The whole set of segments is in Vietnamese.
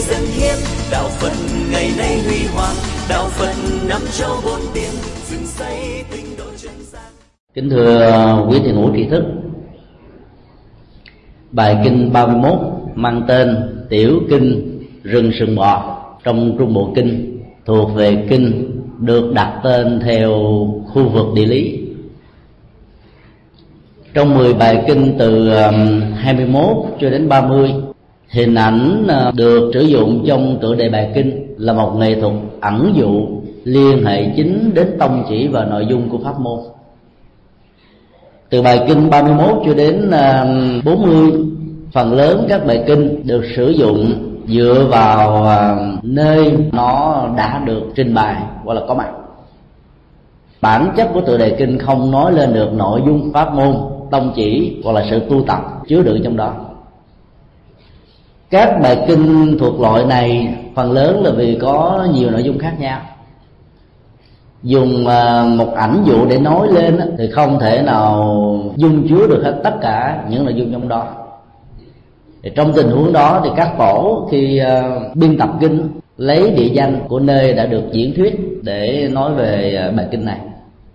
dâng hiến. Đạo Phật ngày nay huy hoàng, đạo Phật năm châu bốn biển, dựng xây tinh độ chân gian. Kính thưa quý thiền hữu tri thức, bài kinh 31 mang tên Tiểu Kinh Rừng Sừng Bò trong Trung Bộ Kinh thuộc về kinh được đặt tên theo khu vực địa lý. Trong 10 bài kinh từ 21 cho đến 30, hình ảnh được sử dụng trong tựa đề bài kinh là một nghệ thuật ẩn dụ liên hệ chính đến tông chỉ và nội dung của pháp môn. Từ bài kinh 31 cho đến 40, phần lớn các bài kinh được sử dụng dựa vào nơi nó đã được trình bày hoặc là có mặt. Bản chất của tựa đề kinh không nói lên được nội dung pháp môn, tông chỉ hoặc là sự tu tập chứa đựng trong đó. Các bài kinh thuộc loại này phần lớn là vì có nhiều nội dung khác nhau. Dùng một ảnh dụ để nói lên thì không thể nào dung chứa được hết tất cả những nội dung trong đó. Thì trong tình huống đó thì các tổ khi biên tập kinh lấy địa danh của nơi đã được diễn thuyết để nói về bài kinh này.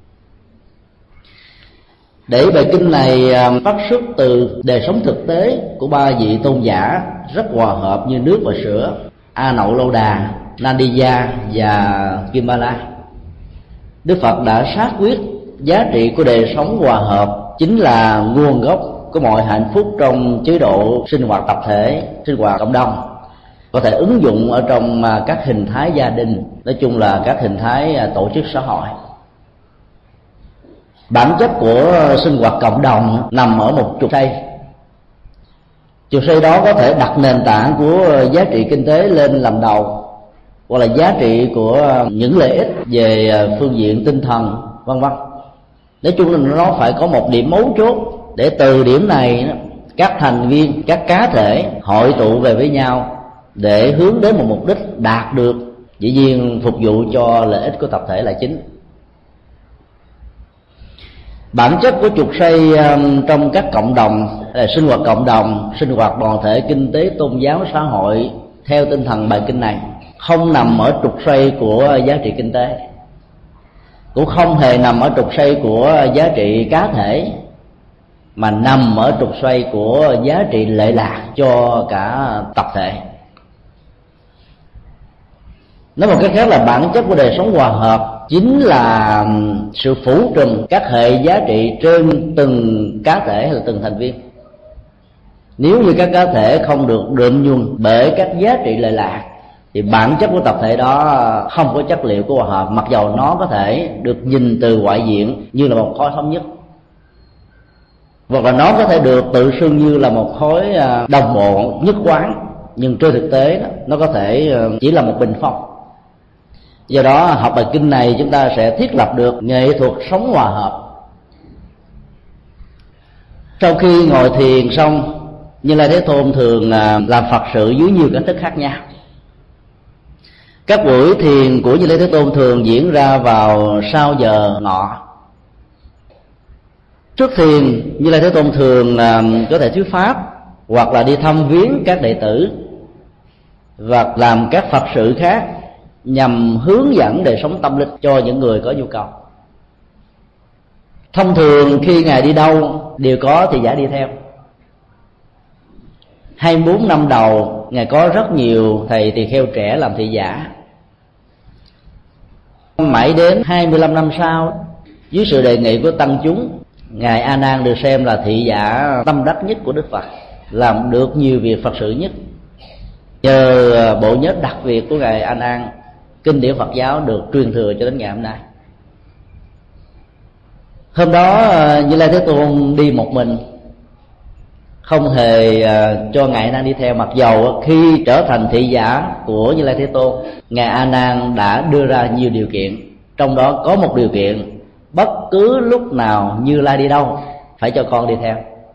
Để bài kinh này phát xuất từ đời sống thực tế của ba vị tôn giả rất hòa hợp như nước và sữa: A Nậu Lâu Đà, Nandiya và Kim Ba La. Đức Phật đã xác quyết giá trị của đời sống hòa hợp chính là nguồn gốc của mọi hạnh phúc trong chế độ sinh hoạt tập thể, sinh hoạt cộng đồng, có thể ứng dụng ở trong các hình thái gia đình, nói chung là các hình thái tổ chức xã hội. Bản chất của sinh hoạt cộng đồng nằm ở một trục xây. Trục xây đó có thể đặt nền tảng của giá trị kinh tế lên làm đầu, hoặc là giá trị của những lợi ích về phương diện tinh thần, vân vân. Nói chung là nó phải có một điểm mấu chốt để từ điểm này các thành viên, các cá thể hội tụ về với nhau để hướng đến một mục đích đạt được, dĩ nhiên phục vụ cho lợi ích của tập thể là chính. Bản chất của trục xây trong các cộng đồng, sinh hoạt cộng đồng, sinh hoạt đoàn thể, kinh tế, tôn giáo, xã hội theo tinh thần bài kinh này không nằm ở trục xây của giá trị kinh tế, cũng không hề nằm ở trục xây của giá trị cá thể, mà nằm ở trục xoay của giá trị lệ lạc cho cả tập thể. Nói một cách khác là bản chất của đời sống hòa hợp chính là sự phủ trùm các hệ giá trị trên từng cá thể hay là từng thành viên. Nếu như các cá thể không được đượm nhuần bởi các giá trị lệ lạc thì bản chất của tập thể đó không có chất liệu của hòa hợp, mặc dầu nó có thể được nhìn từ ngoại diện như là một khối thống nhất, hoặc là nó có thể được tự xưng như là một khối đồng bộ nhất quán, nhưng trên thực tế đó, nó có thể chỉ là một bình phong. Do đó học bài kinh này chúng ta sẽ thiết lập được nghệ thuật sống hòa hợp. Sau khi ngồi thiền xong, Như Lai Thế Tôn thường làm Phật sự dưới nhiều cách thức khác nhau. Các buổi thiền của Như Lai Thế Tôn thường diễn ra vào sau giờ ngọ. Trước thiền, Như Lai Thế Tôn thường có thể thuyết pháp, hoặc là đi thăm viếng các đệ tử, và làm các Phật sự khác nhằm hướng dẫn đời sống tâm linh cho những người có nhu cầu. Thông thường khi Ngài đi đâu đều có thị giả đi theo. 24 năm đầu Ngài có rất nhiều thầy tỳ kheo trẻ làm thị giả. Mãi đến 25 năm sau, dưới sự đề nghị của tăng chúng, Ngài A Nan được xem là thị giả tâm đắc nhất của Đức Phật, làm được nhiều việc Phật sự nhất. Nhờ bộ nhớ đặc biệt của Ngài A Nan, kinh điển Phật giáo được truyền thừa cho đến ngày hôm nay. Hôm đó Như Lai Thế Tôn đi một mình, không hề cho Ngài A Nan đi theo, mặc dầu khi trở thành thị giả của Như Lai Thế Tôn, Ngài A Nan đã đưa ra nhiều điều kiện. Trong đó có một điều kiện: bất cứ lúc nào Như Lai đi đâu phải cho con đi theo.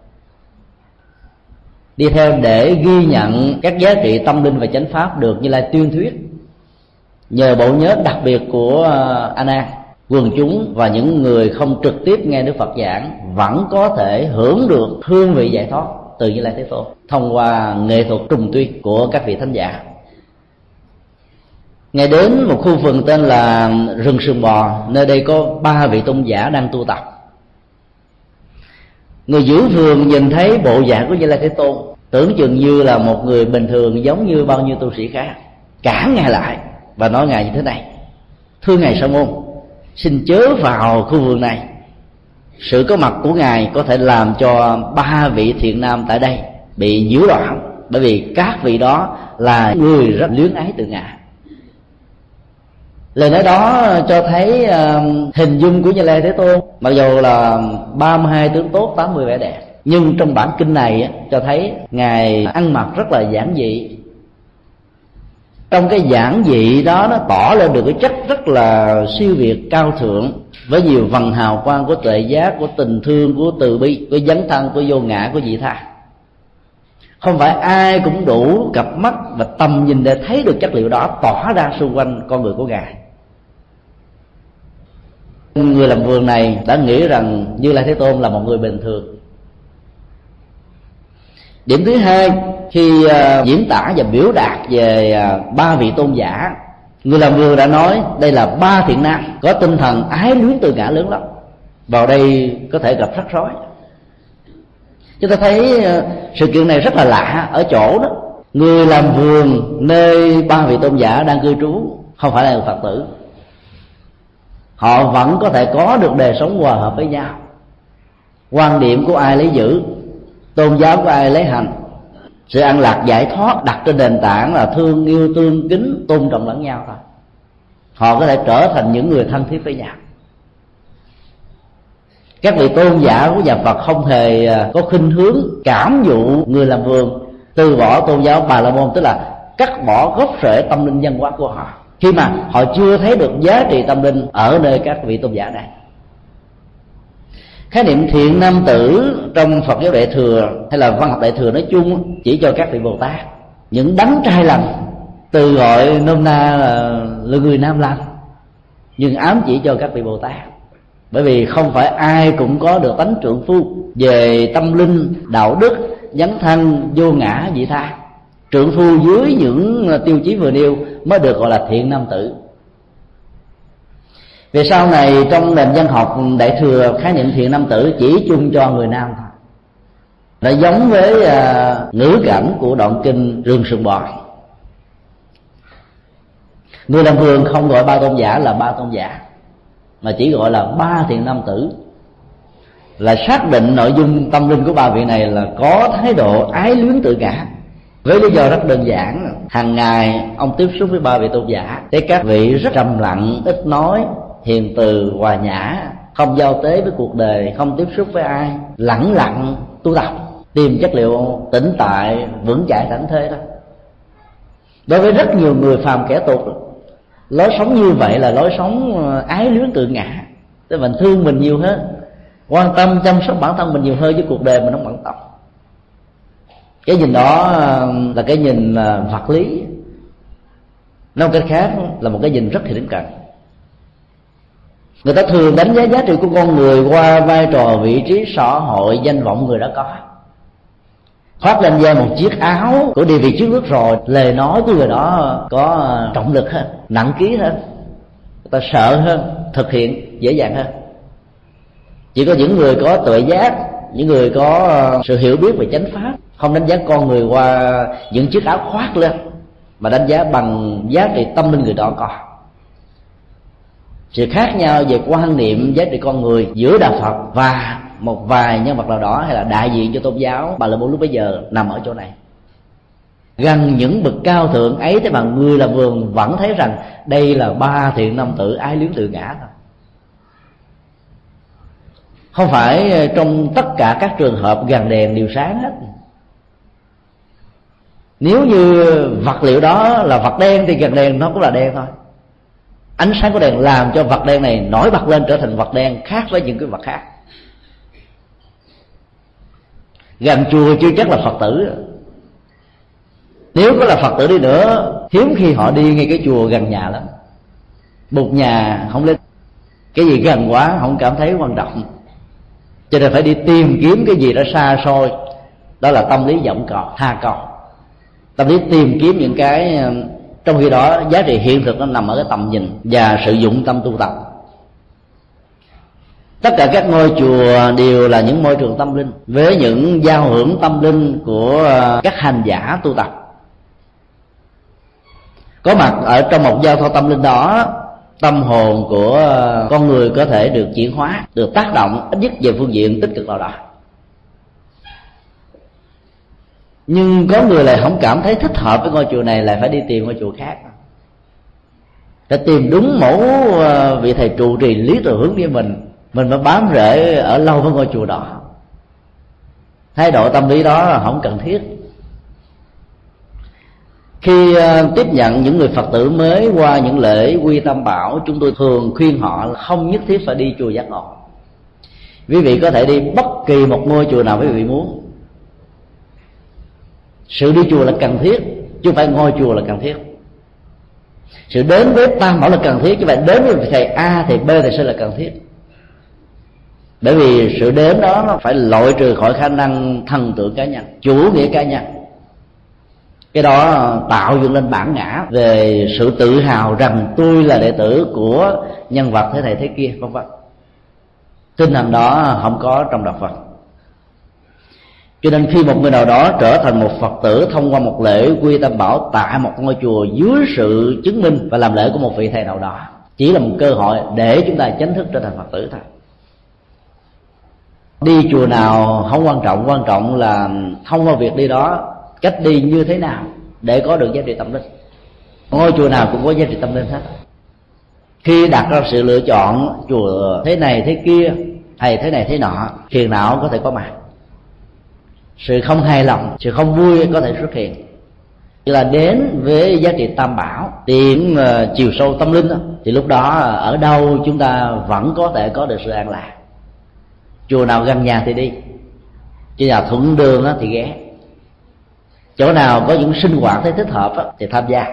Đi theo để ghi nhận các giá trị tâm linh và chánh pháp được Như Lai tuyên thuyết. Nhờ bộ nhớ đặc biệt của A Nan, quần chúng và những người không trực tiếp nghe Đức Phật giảng vẫn có thể hưởng được hương vị giải thoát từ Như Lai Thế Tôn thông qua nghệ thuật trùng tuyên của các vị thánh giả. Ngài đến một khu vườn tên là rừng Sườn Bò, nơi đây có 3 vị tôn giả đang tu tập. Người giữ vườn nhìn thấy bộ dạng của Như Lai Thế Tôn, tưởng chừng như là một người bình thường giống như bao nhiêu tu sĩ khác, cản Ngài lại và nói Ngài như thế này: thưa Ngài Sa Môn, xin chớ vào khu vườn này. Sự có mặt của Ngài có thể làm cho 3 vị thiện nam tại đây bị nhiễu loạn, bởi vì các vị đó là người rất luyến ái từ Ngài. Lời nói đó cho thấy hình dung của Như Lai Thế Tôn, mặc dù là 32 tướng tốt, 80 vẻ đẹp, nhưng trong bản kinh này cho thấy Ngài ăn mặc rất là giản dị. Trong cái giản dị đó nó tỏ lên được cái chất rất là siêu việt cao thượng, với nhiều vầng hào quang của tuệ giác, của tình thương, của từ bi, của dấn thân, của vô ngã, của vị tha. Không phải ai cũng đủ cặp mắt và tầm nhìn để thấy được chất liệu đó tỏa ra xung quanh con người của Ngài. Người làm vườn này đã nghĩ rằng Như Lai Thế Tôn là một người bình thường. Điểm thứ hai, khi diễn tả và biểu đạt về 3 vị tôn giả, người làm vườn đã nói đây là 3 thiện nam có tinh thần ái luyến từ ngã lớn lắm. Vào đây có thể gặp rắc rối. Chúng ta thấy sự kiện này rất là lạ ở chỗ đó, người làm vườn nơi 3 vị tôn giả đang cư trú không phải là người Phật tử. Họ vẫn có thể có được đời sống hòa hợp với nhau. Quan điểm của ai lấy giữ, tôn giáo của ai lấy hành. Sự an lạc giải thoát đặt trên nền tảng là thương yêu, tương kính, tôn trọng lẫn nhau thôi. Họ có thể trở thành những người thân thiết với nhau. Các vị tôn giả của nhà Phật không hề có khuynh hướng cảm dụ người làm vườn từ bỏ tôn giáo Bà La Môn, tức là cắt bỏ gốc rễ tâm linh văn hóa của họ, khi mà họ chưa thấy được giá trị tâm linh ở nơi các vị tôn giả này. Khái niệm thiện nam tử trong Phật giáo Đại Thừa hay là văn học Đại Thừa nói chung chỉ cho các vị Bồ Tát, những đấng trai lành, từ gọi nôm na là người nam lành, nhưng ám chỉ cho các vị Bồ Tát. Bởi vì không phải ai cũng có được tánh trượng phu về tâm linh, đạo đức, dấn thân, vô ngã, vị tha. Trượng phu dưới những tiêu chí vừa nêu mới được gọi là thiện nam tử. Về sau này trong nền văn học Đại Thừa, khái niệm thiện nam tử chỉ chung cho người nam thôi. Nó giống với ngữ cảnh của đoạn kinh Rừng Sườn Bò. Người làm vườn không gọi 3 tôn giả là 3 tôn giả, mà chỉ gọi là 3 thiện nam tử, là xác định nội dung tâm linh của 3 vị này là có thái độ ái luyến tự ngã. Với lý do rất đơn giản, hàng ngày ông tiếp xúc với 3 vị tôn giả, thấy các vị rất trầm lặng, ít nói, hiền từ, hòa nhã, không giao tế với cuộc đời, không tiếp xúc với ai, lẳng lặng tu tập, tìm chất liệu tĩnh tại, vững chãi thảnh thơi đó. Đối với rất nhiều người phàm kẻ tục, lối sống như vậy là lối sống ái luyến tự ngã. Tức mình thương mình nhiều hơn, quan tâm chăm sóc bản thân mình nhiều hơn, với cuộc đời mình không bận tâm. Cái nhìn đó là cái nhìn vật lý. Nói một cách khác là một cái nhìn rất thiện cận. Người ta thường đánh giá giá trị của con người qua vai trò, vị trí xã hội, danh vọng người đã có. Khoác lên vai một chiếc áo của địa vị trước nước rồi, lời nói của người đó có trọng lực hơn, nặng ký hơn, người ta sợ hơn, thực hiện dễ dàng hơn. Chỉ có những người có tuệ giác, những người có sự hiểu biết về chánh pháp, không đánh giá con người qua những chiếc áo khoác lên, mà đánh giá bằng giá trị tâm linh người đó có. Sự khác nhau về quan niệm giá trị con người giữa đạo Phật và một vài nhân vật nào đó hay là đại diện cho tôn giáo Bà La Môn lúc bấy giờ nằm ở chỗ này. Gần những bậc cao thượng ấy, thế mà người làm vườn vẫn thấy rằng đây là 3 thiện nam tử ái luyến tự ngã thôi. Không phải trong tất cả các trường hợp gần đèn đều sáng hết. Nếu như vật liệu đó là vật đen thì gần đèn nó cũng là đen thôi. Ánh sáng của đèn làm cho vật đen này nổi bật lên, trở thành vật đen khác với những cái vật khác. Gần chùa chưa chắc là Phật tử. Nếu có là Phật tử đi nữa, hiếm khi họ đi ngay cái chùa gần nhà lắm. Một nhà không lên, cái gì gần quá không cảm thấy quan trọng, cho nên phải đi tìm kiếm cái gì đó xa xôi. Đó là tâm lý vọng cầu, tha cầu, tâm lý tìm kiếm những cái Trong khi đó giá trị hiện thực nó nằm ở cái tầm nhìn và sự dụng tâm tu tập. Tất cả các ngôi chùa đều là những môi trường tâm linh với những giao hưởng tâm linh của các hành giả tu tập. Có mặt ở trong một giao thoa tâm linh đó, tâm hồn của con người có thể được chuyển hóa, được tác động ít nhất về phương diện tích cực nào đó. Nhưng có người lại không cảm thấy thích hợp với ngôi chùa này, lại phải đi tìm ngôi chùa khác, phải tìm đúng mẫu vị thầy trụ trì lý tưởng hướng với mình mới bám rễ ở lâu với ngôi chùa đó. Thái độ tâm lý đó không cần thiết. Khi tiếp nhận những người Phật tử mới qua những lễ quy tam bảo, chúng tôi thường khuyên họ không nhất thiết phải đi chùa Giác Ngộ. Quý vị có thể đi bất kỳ một ngôi chùa nào quý vị muốn. Sự đi chùa là cần thiết, chứ không phải ngôi chùa là cần thiết. Sự đến với tam bảo là cần thiết, chứ không phải đến với thầy A, thầy B, thầy C là cần thiết. Bởi vì sự đến đó nó phải loại trừ khỏi khả năng thần tượng cá nhân, chủ nghĩa cá nhân. Cái đó tạo dựng lên bản ngã về sự tự hào rằng tôi là đệ tử của nhân vật thế này thế kia, vân vân. Tinh thần đó không có trong đạo Phật. Cho nên khi một người nào đó trở thành một Phật tử thông qua một lễ quy tam bảo tại một ngôi chùa dưới sự chứng minh và làm lễ của một vị thầy nào đó, chỉ là một cơ hội để chúng ta chính thức trở thành Phật tử thôi. Đi chùa nào không quan trọng, quan trọng là thông qua việc đi đó, cách đi như thế nào để có được giá trị tâm linh. Ngôi chùa nào cũng có giá trị tâm linh hết. Khi đặt ra sự lựa chọn chùa thế này thế kia, thầy thế này thế nọ, phiền não có thể có mặt, sự không hài lòng, sự không vui có thể xuất hiện. Như là đến với giá trị tam bảo, tìm chiều sâu tâm linh đó, thì lúc đó ở đâu chúng ta vẫn có thể có được sự an lạc. Chùa nào gần nhà thì đi, chứ nào thuận đường thì ghé. Chỗ nào có những sinh hoạt thấy thích hợp thì tham gia.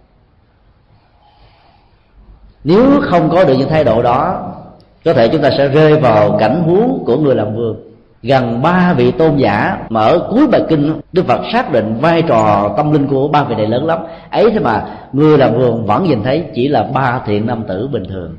Nếu không có được những thái độ đó, có thể chúng ta sẽ rơi vào cảnh huống của người làm vườn. Gần 3 vị tôn giả mà ở cuối bài kinh Đức Phật xác định vai trò tâm linh của 3 vị này lớn lắm. Ấy thế mà người làm vườn vẫn nhìn thấy chỉ là 3 thiện nam tử bình thường.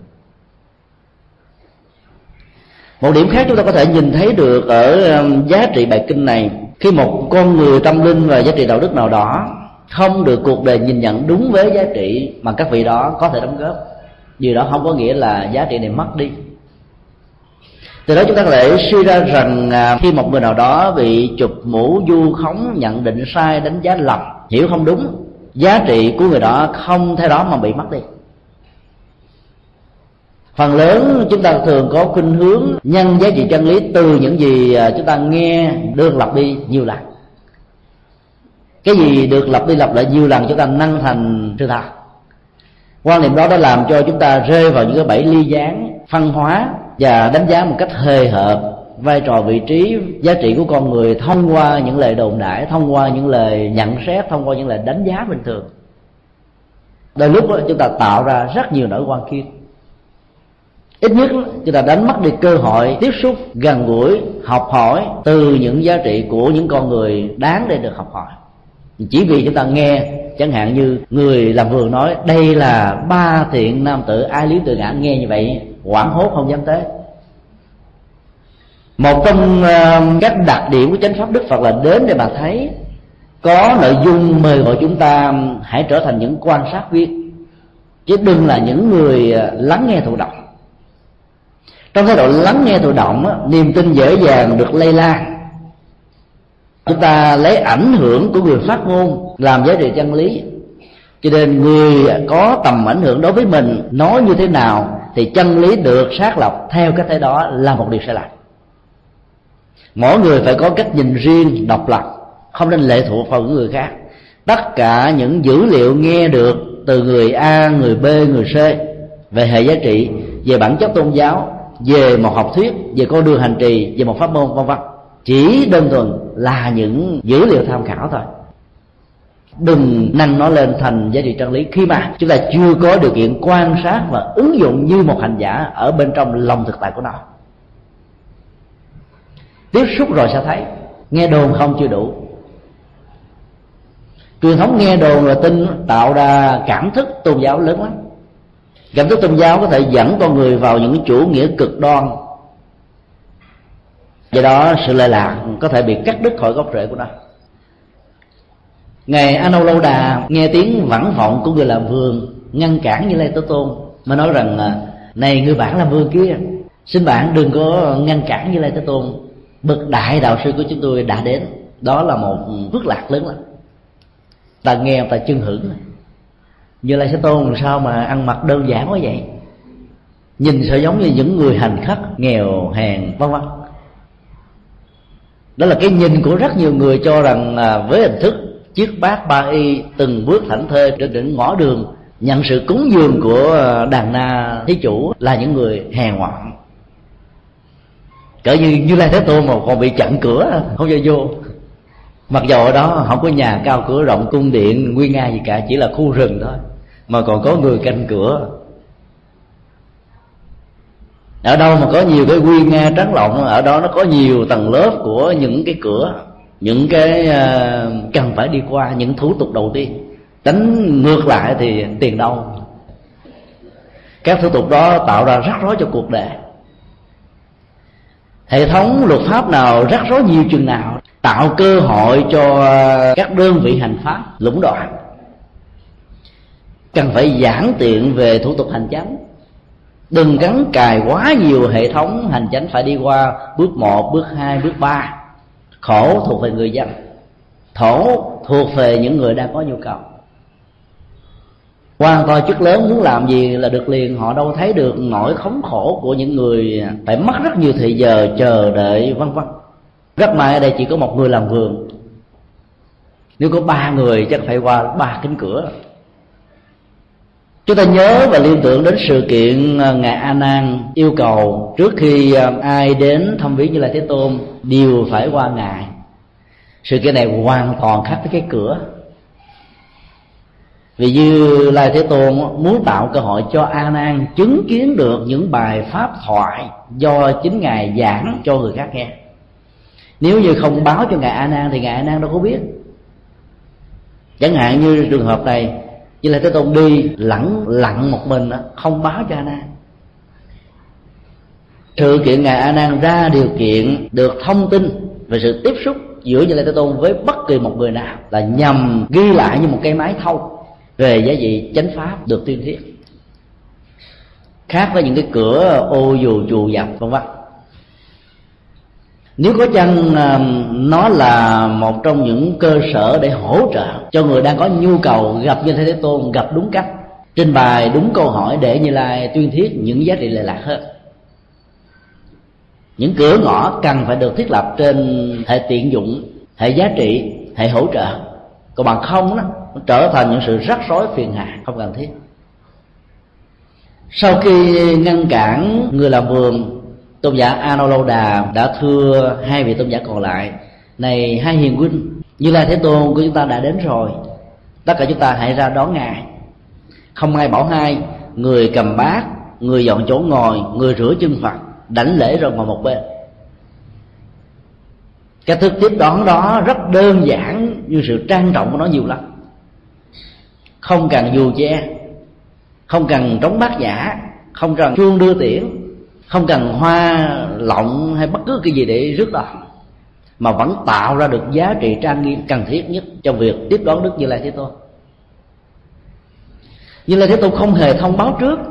Một điểm khác chúng ta có thể nhìn thấy được ở giá trị bài kinh này, khi một con người tâm linh và giá trị đạo đức nào đó không được cuộc đời nhìn nhận đúng với giá trị mà các vị đó có thể đóng góp, điều đó không có nghĩa là giá trị này mất đi. Từ đó chúng ta có thể suy ra rằng khi một người nào đó bị chụp mũ vu khống, nhận định sai, đánh giá lầm, hiểu không đúng, giá trị của người đó không theo đó mà bị mất đi. Phần lớn chúng ta thường có khuynh hướng nhân giá trị chân lý từ những gì chúng ta nghe được lặp đi nhiều lần. Cái gì được lặp đi lặp lại nhiều lần chúng ta nâng thành sự thật. Quan niệm đó đã làm cho chúng ta rơi vào những cái bẫy ly gián, phân hóa và đánh giá một cách hời hợt vai trò, vị trí, giá trị của con người thông qua những lời đồn đại, thông qua những lời nhận xét, thông qua những lời đánh giá bình thường. Đôi lúc đó, chúng ta tạo ra rất nhiều nỗi oan khiên. Ít nhất chúng ta đánh mất đi cơ hội tiếp xúc gần gũi, học hỏi từ những giá trị của những con người đáng để được học hỏi. Chỉ vì chúng ta nghe, chẳng hạn như người làm vườn nói đây là 3 thiện nam tử ai lý tự ngã, nghe như vậy hoảng hốt không dám tới. Một trong các đặc điểm của chánh pháp Đức Phật là đến để mà thấy, có nội dung mời gọi chúng ta hãy trở thành những quan sát viên, chứ đừng là những người lắng nghe thụ động. Trong thái độ lắng nghe thụ động, niềm tin dễ dàng được lây lan. Chúng ta lấy ảnh hưởng của người phát ngôn làm giá trị chân lý, cho nên người có tầm ảnh hưởng đối với mình nói như thế nào thì chân lý được xác lập theo cách thế đó là một điều sai lầm. Mỗi người phải có cách nhìn riêng, độc lập, không nên lệ thuộc vào những người khác. Tất cả những dữ liệu nghe được từ người A, người B, người C về hệ giá trị, về bản chất tôn giáo, về một học thuyết, về con đường hành trì, về một pháp môn, vân vân, chỉ đơn thuần là những dữ liệu tham khảo thôi. Đừng nâng nó lên thành giá trị chân lý khi mà chúng ta chưa có điều kiện quan sát và ứng dụng như một hành giả ở bên trong lòng thực tại của nó. Tiếp xúc rồi sẽ thấy, nghe đồn không chưa đủ. Truyền thống nghe đồn và tin tạo ra cảm thức tôn giáo lớn lắm. Cảm thức tôn giáo có thể dẫn con người vào những chủ nghĩa cực đoan, do đó sự lệ lạc có thể bị cắt đứt khỏi gốc rễ của nó. Ngài Anuruddha nghe tiếng vẳng vọng của người làm vườn ngăn cản Như Lai Thế Tôn, mới nói rằng: này người bạn làm vườn kia, xin bạn đừng có ngăn cản Như Lai Thế Tôn, bậc đại đạo sư của chúng tôi đã đến. Đó là một phước lạc lớn lắm. Ta nghe ta chưng hưởng. Như Lai Thế Tôn sao mà ăn mặc đơn giản quá vậy, nhìn sao giống như những người hành khất nghèo hèn vân vân. Đó là cái nhìn của rất nhiều người, cho rằng với hình thức chiết bát ba y từng bước thảnh thơi trên đỉnh ngõ đường nhận sự cúng dường của đàn na thí chủ là những người hèn mọn. Cỡ như Lai Thế Tôn mà còn bị chặn cửa không cho vô, mặc dầu ở đó không có nhà cao cửa rộng cung điện nguy nga gì cả, chỉ là khu rừng thôi mà còn có người canh cửa. Ở đâu mà có nhiều cái nguy nga trắng lộng, ở đó nó có nhiều tầng lớp của những cái cửa, những cái cần phải đi qua, những thủ tục đầu tiên. Đánh ngược lại thì tiền đâu. Các thủ tục đó tạo ra rắc rối cho cuộc đời. Hệ thống luật pháp nào rắc rối nhiều chừng nào, tạo cơ hội cho các đơn vị hành pháp lũng đoạn. Cần phải giản tiện về thủ tục hành chánh, đừng gắn cài quá nhiều hệ thống hành chánh phải đi qua bước 1, bước 2, bước 3. Khổ thuộc về người dân, khổ thuộc về những người đang có nhu cầu. Quan to chức lớn muốn làm gì là được liền, họ đâu thấy được nỗi khốn khổ của những người phải mất rất nhiều thời giờ chờ đợi vân vân. Rất may ở đây chỉ có một người làm vườn, nếu có 3 người chắc phải qua 3 cánh cửa. Chúng ta nhớ và liên tưởng đến sự kiện ngài A Nan yêu cầu trước khi ai đến thăm viếng Như Lai Thế Tôn đều phải qua ngài. Sự kiện này hoàn toàn khác với cái cửa. Vì Như Lai Thế Tôn muốn tạo cơ hội cho A Nan chứng kiến được những bài pháp thoại do chính ngài giảng cho người khác nghe. Nếu như không báo cho ngài A Nan thì ngài A Nan đâu có biết. Chẳng hạn như trường hợp này, Như Lai Thế Tôn đi lặng một mình, không báo cho A Nan. Sự kiện ngài A Nan ra điều kiện được thông tin về sự tiếp xúc giữa Như Lai Thế Tôn với bất kỳ một người nào là nhằm ghi lại như một cây máy thâu về giá trị chánh pháp được tuyên thuyết, khác với những cái cửa ô dù chù dập vân vân. Nếu có chăng nó là một trong những cơ sở để hỗ trợ cho người đang có nhu cầu gặp Như Lai Thế Tôn gặp đúng cách, trình bày đúng câu hỏi để Như Lai tuyên thuyết những giá trị lệ lạc hơn. Những cửa ngõ cần phải được thiết lập trên hệ tiện dụng, hệ giá trị, hệ hỗ trợ. Còn bằng không đó, nó trở thành những sự rắc rối phiền hà không cần thiết. Sau khi ngăn cản người làm vườn, tôn giả Anuruddha đã thưa 2 vị tôn giả còn lại: này 2 hiền huynh, Như Lai Thế Tôn của chúng ta đã đến rồi, tất cả chúng ta hãy ra đón ngài. Không ai bảo hai, người cầm bát, người dọn chỗ ngồi, người rửa chân Phật, đảnh lễ rồi ngồi một bên. Cái thức tiếp đón đó rất đơn giản, nhưng sự trang trọng của nó nhiều lắm. Không cần dù che, không cần trống bát nhã, không cần chuông đưa tiễn, không cần hoa lọng hay bất cứ cái gì để rước đón, mà vẫn tạo ra được giá trị trang nghiêm cần thiết nhất trong việc tiếp đón Đức Như Lai Thế Tôn. Như Lai Thế Tôn không hề thông báo trước,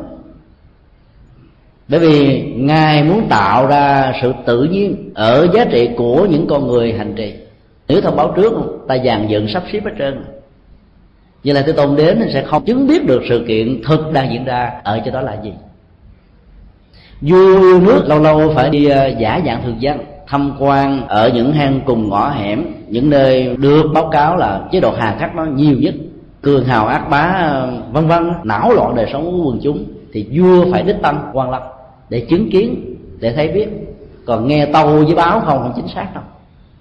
bởi vì ngài muốn tạo ra sự tự nhiên ở giá trị của những con người hành trì. Nếu thông báo trước, ta dàn dựng sắp xếp hết trơn, Như Lai Thế Tôn đến thì sẽ không chứng biết được sự kiện thực đang diễn ra ở chỗ đó là gì. Vua nước lâu lâu phải đi giả dạng thường dân, tham quan ở những hang cùng ngõ hẻm, những nơi được báo cáo là chế độ hà khắc nó nhiều nhất, cường hào ác bá vân vân, não loạn đời sống của quần chúng, thì vua phải đích thân quan lâm để chứng kiến, để thấy biết. Còn nghe tâu với báo không chính xác đâu.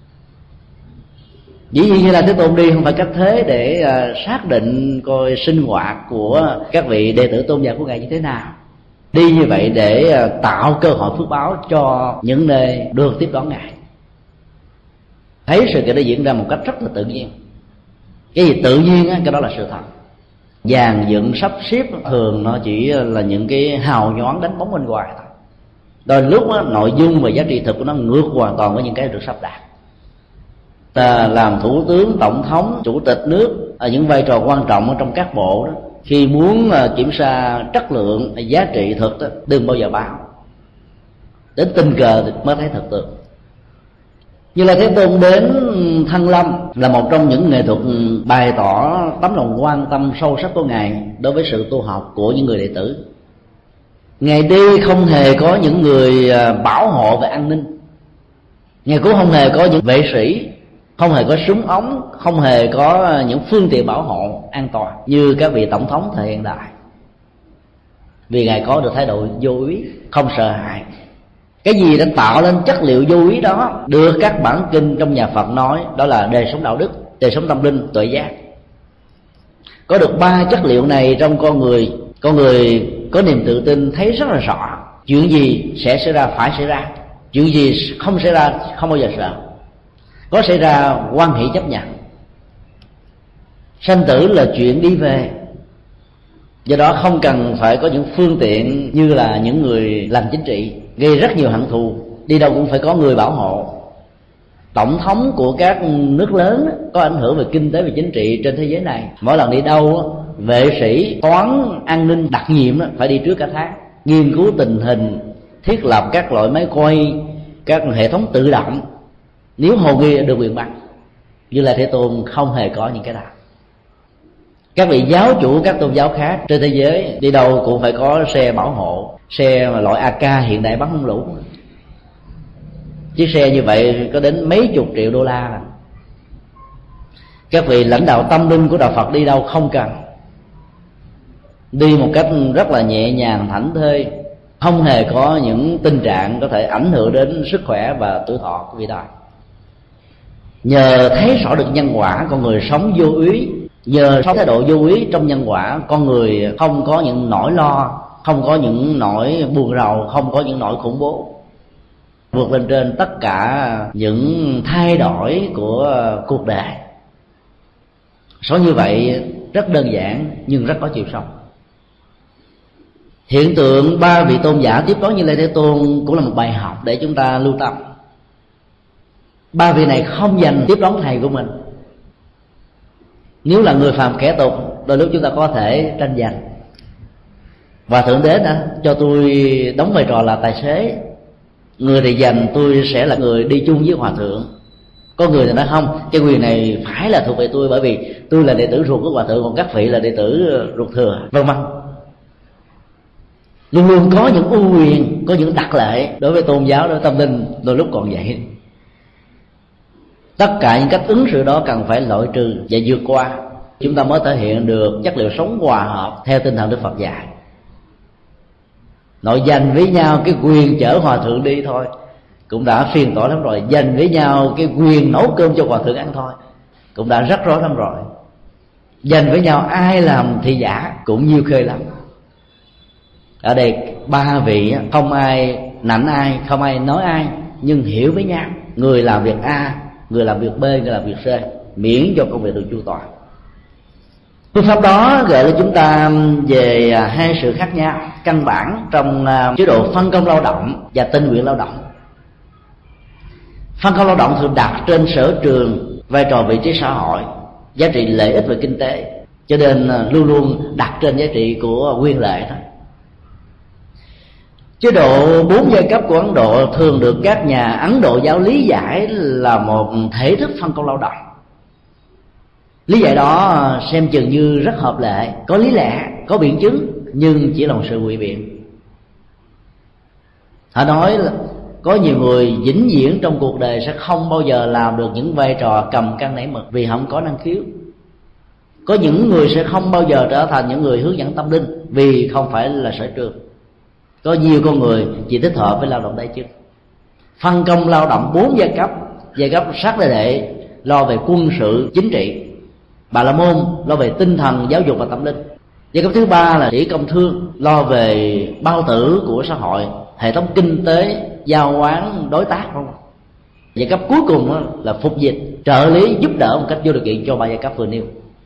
Dĩ nhiên Như Lai Thế Tôn đi không phải cách thế để xác định coi sinh hoạt của các vị đệ tử tôn giả của ngài như thế nào. Đi như vậy để tạo cơ hội phước báo cho những nơi được tiếp đón ngài. Thấy sự kiện đó diễn ra một cách rất là tự nhiên. Cái gì tự nhiên á, cái đó là sự thật. Dàn dựng sắp xếp thường nó chỉ là những cái hào nhoáng đánh bóng bên ngoài thôi. Đôi lúc á, nội dung và giá trị thực của nó ngược hoàn toàn với những cái được sắp đặt. Ta làm thủ tướng, tổng thống, chủ tịch nước, những vai trò quan trọng ở trong các bộ đó, khi muốn kiểm tra chất lượng giá trị thực đó, đừng bao giờ báo, đến tình cờ thì mới thấy thực tượng. Như là Thế Tôn đến Thăng Lâm là một trong những nghệ thuật bày tỏ tấm lòng quan tâm sâu sắc của Ngài đối với sự tu học của những người đệ tử. Ngài đi không hề có những người bảo hộ về an ninh, Ngài cũng không hề có những vệ sĩ, không hề có súng ống, không hề có những phương tiện bảo hộ an toàn như các vị tổng thống thời hiện đại. Vì Ngài có được thái độ vô úy, không sợ hãi. Cái gì đã tạo lên chất liệu vô úy đó được các bản kinh trong nhà Phật nói đó là đời sống đạo đức, đời sống tâm linh, tuệ giác. Có được 3 chất liệu này trong con người có niềm tự tin thấy rất là rõ chuyện gì sẽ xảy ra phải xảy ra, chuyện gì không xảy ra không bao giờ sợ, có xảy ra hoan hỷ chấp nhận. Sanh tử là chuyện đi về, do đó không cần phải có những phương tiện như là những người làm chính trị gây rất nhiều hận thù, đi đâu cũng phải có người bảo hộ. Tổng thống của các nước lớn có ảnh hưởng về kinh tế và chính trị trên thế giới này, mỗi lần đi đâu vệ sĩ toán an ninh đặc nhiệm phải đi trước cả tháng, nghiên cứu tình hình, thiết lập các loại máy quay, các hệ thống tự động. Nếu hồ nghi được quyền bắt. Như là Thế Tôn không hề có những cái đó. Các vị giáo chủ các tôn giáo khác trên thế giới đi đâu cũng phải có xe bảo hộ, xe loại AK hiện đại bắn không lũ. Chiếc xe như vậy có đến mấy chục triệu đô la rồi. Các vị lãnh đạo tâm linh của đạo Phật đi đâu không cần, đi một cách rất là nhẹ nhàng thảnh thơi, không hề có những tình trạng có thể ảnh hưởng đến sức khỏe và tuổi thọ của vị đó. Nhờ thấy rõ được nhân quả, con người sống vô úy. Nhờ sống thái độ vô úy trong nhân quả, con người không có những nỗi lo, không có những nỗi buồn rầu, không có những nỗi khủng bố, vượt lên trên tất cả những thay đổi của cuộc đời. Sống như vậy rất đơn giản nhưng rất có chiều sâu. Hiện tượng 3 vị tôn giả tiếp đón Như Lai Thế Tôn cũng là một bài học để chúng ta lưu tâm. 3 vị này không dành tiếp đón thầy của mình. Nếu là người phàm kẻ tục, đôi lúc chúng ta có thể tranh giành. Và Thượng Đế đã cho tôi đóng vai trò là tài xế, người thì dành tôi sẽ là người đi chung với Hòa Thượng. Có người thì nói không, cái quyền này phải là thuộc về tôi, bởi vì tôi là đệ tử ruột của Hòa Thượng, còn các vị là đệ tử ruột thừa, vân vân. Luôn luôn có những ưu quyền, có những đặc lệ đối với tôn giáo, đối với tâm linh, đôi lúc còn vậy. Tất cả những cách ứng xử đó cần phải loại trừ và vượt qua, chúng ta mới thể hiện được chất liệu sống hòa hợp theo tinh thần Đức Phật dạy. Nội giành với nhau cái quyền chở Hòa Thượng đi thôi cũng đã phiền toái lắm rồi, giành với nhau cái quyền nấu cơm cho Hòa Thượng ăn thôi cũng đã rắc rối lắm rồi. Giành với nhau ai làm thị giả cũng nhiêu khê lắm. Ở đây 3 vị không ai nạnh ai, không ai nói ai, nhưng hiểu với nhau. Người làm việc A, người làm việc B, người làm việc C, miễn cho công việc được chu toàn. Phương pháp đó gợi lên chúng ta về 2 sự khác nhau căn bản trong chế độ phân công lao động và tình nguyện lao động. Phân công lao động thường đặt trên sở trường, vai trò vị trí xã hội, giá trị lợi ích về kinh tế, cho nên luôn luôn đặt trên giá trị của quyền lợi thôi. Chế độ 4 giai cấp của Ấn Độ thường được các nhà Ấn Độ giáo lý giải là một thể thức phân công lao động. Lý giải đó xem chừng như rất hợp lệ, có lý lẽ, có biện chứng, nhưng chỉ là một sự ngụy biện. Họ nói là có nhiều người vĩnh viễn trong cuộc đời sẽ không bao giờ làm được những vai trò cầm cân nảy mực vì không có năng khiếu. Có những người sẽ không bao giờ trở thành những người hướng dẫn tâm linh vì không phải là sở trường. Có nhiều con người chỉ thích hợp với lao động tay chân. Phân công lao động 4 giai cấp sát lệ đệ lo về quân sự chính trị, Bà La Môn lo về tinh thần giáo dục và tâm linh. Giai cấp thứ 3 là sĩ công thương, lo về bao tử của xã hội, hệ thống kinh tế, giao khoán, đối tác, không? Giai cấp cuối cùng là phục dịch, trợ lý, giúp đỡ một cách vô điều kiện cho 3 giai cấp vừa nêu.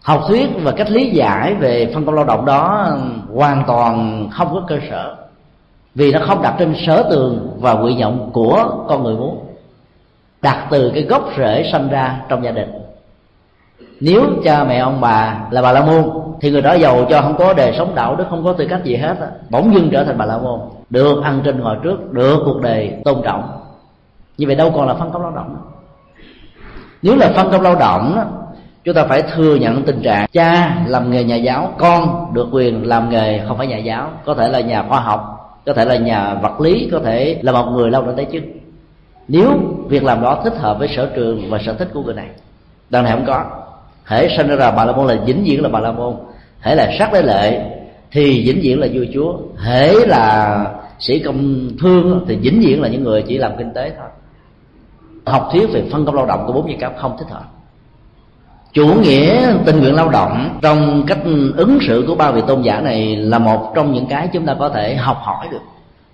Học thuyết và cách lý giải về phân công lao động đó hoàn toàn không có cơ sở, vì nó không đặt trên sở tường và nguyện vọng của con người muốn, đặt từ cái gốc rễ sanh ra trong gia đình. Nếu cha mẹ ông bà là Bà La Môn thì người đó giàu cho không có đời sống đạo đức, không có tư cách gì hết, bỗng dưng trở thành Bà La Môn, được ăn trên ngồi trước, được cuộc đời tôn trọng. Như vậy đâu còn là phân công lao động. Nếu là phân công lao động, chúng ta phải thừa nhận tình trạng cha làm nghề nhà giáo, con được quyền làm nghề không phải nhà giáo, có thể là nhà khoa học, có thể là nhà vật lý, có thể là một người lao động tay chân, nếu việc làm đó thích hợp với sở trường và sở thích của người này. Đằng này không có. Hễ sinh ra Bà La Môn là vĩnh viễn là Bà La Môn, hễ là sắc đế lệ thì vĩnh viễn là vua chúa, hễ là sĩ công thương thì vĩnh viễn là những người chỉ làm kinh tế thôi. Học thuyết về phân công lao động của 4 giai cấp không thích hợp. Chủ nghĩa tình nguyện lao động trong cách ứng xử của 3 vị tôn giả này là một trong những cái chúng ta có thể học hỏi được.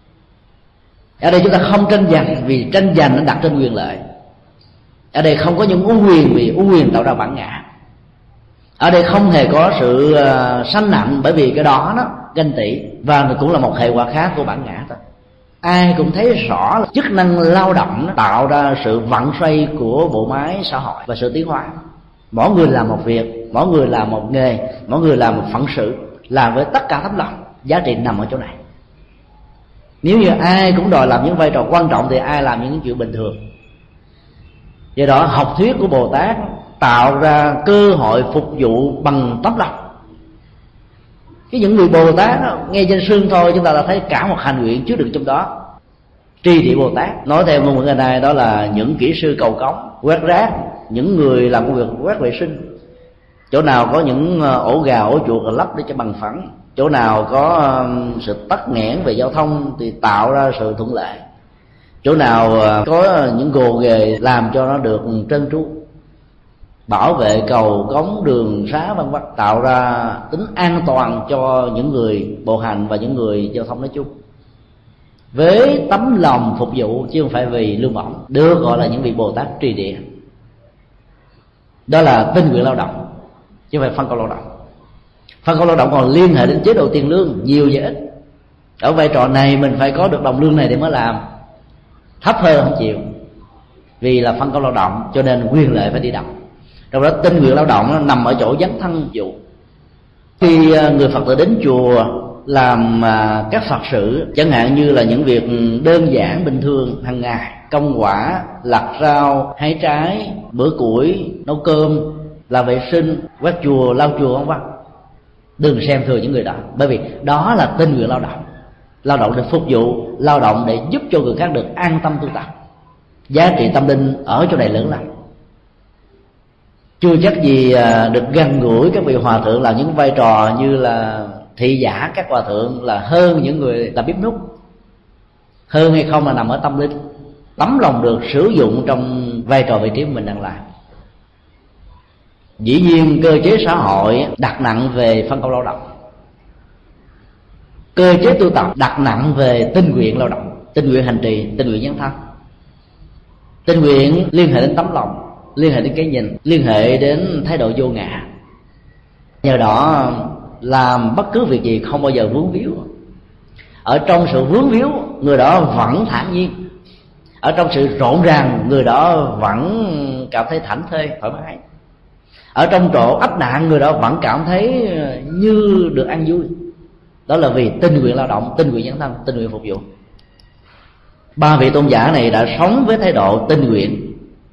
Ở đây chúng ta không tranh giành, vì tranh giành nó đặt trên quyền lợi. Ở đây không có những ưu quyền, vì ưu quyền tạo ra bản ngã. Ở đây không hề có sự sanh nặng, bởi vì cái đó nó ganh tị, và cũng là một hệ quả khác của bản ngã thôi. Ai cũng thấy rõ là chức năng lao động nó tạo ra sự vận xoay của bộ máy xã hội và sự tiến hóa. Mỗi người làm một việc, mỗi người làm một nghề, mỗi người làm một phận sự, làm với tất cả tấm lòng. Giá trị nằm ở chỗ này. Nếu như ai cũng đòi làm những vai trò quan trọng thì ai làm những chuyện bình thường. Do đó học thuyết của Bồ Tát tạo ra cơ hội phục vụ bằng tấm lòng. Những người Bồ Tát đó, nghe danh xưng thôi chúng ta đã thấy cả một hành nguyện chứa đựng trong đó. Tri Địa Bồ Tát nói theo ngôn ngữ ngày nay đó là những kỹ sư cầu cống, quét rác, những người làm công việc quét vệ sinh. Chỗ nào có những ổ gà, ổ chuột là lấp để cho bằng phẳng. Chỗ nào có sự tắc nghẽn về giao thông thì tạo ra sự thuận lợi. Chỗ nào có những gồ ghề làm cho nó được trơn tru, bảo vệ cầu cống đường xá vân vân, tạo ra tính an toàn cho những người bộ hành và những người giao thông nói chung, với tấm lòng phục vụ chứ không phải vì lương bổng, được gọi là những vị Bồ Tát Tri Địa. Đó là tinh nguyện lao động chứ không phải phân công lao động. Phân công lao động còn liên hệ đến chế độ tiền lương nhiều và ít. Ở vai trò này mình phải có được đồng lương này để mới làm, thấp hơn không chịu, vì là phân công lao động cho nên quyền lợi phải đi đầu. Trong đó tinh nguyện lao động nó nằm ở chỗ dấn thân phục vụ. Khi người Phật tử đến chùa làm các Phật sự, chẳng hạn như là những việc đơn giản bình thường hàng ngày, công quả, lặt rau, hái trái, bữa củi, nấu cơm, làm vệ sinh, quét chùa, lau chùa vân vân, đừng xem thường những người đó, bởi vì đó là tinh nguyện lao động. Lao động để phục vụ, lao động để giúp cho người khác được an tâm tu tập. Giá trị tâm linh ở chỗ này lớn lắm. Chưa chắc gì được gần gũi các vị hòa thượng làm những vai trò như là thị giả các hòa thượng là hơn những người làm bếp núc. Hơn hay không là nằm ở tâm linh, tấm lòng được sử dụng trong vai trò vị trí mình đang làm. Dĩ nhiên cơ chế xã hội đặt nặng về phân công lao động, cơ chế tu tập đặt nặng về tinh nguyện lao động, tinh nguyện hành trì, tinh nguyện dấn thân. Tinh nguyện liên hệ đến tấm lòng, liên hệ đến cái nhìn, liên hệ đến thái độ vô ngã. Nhờ đó làm bất cứ việc gì không bao giờ vướng víu. Ở trong sự vướng víu, người đó vẫn thản nhiên. Ở trong sự rộn ràng, người đó vẫn cảm thấy thảnh thơi, thoải mái. Ở trong chỗ ách nạn, người đó vẫn cảm thấy như được ăn vui. Đó là vì tinh nguyện lao động, tinh nguyện dấn thân, tinh nguyện phục vụ. Ba vị tôn giả này đã sống với thái độ tinh nguyện.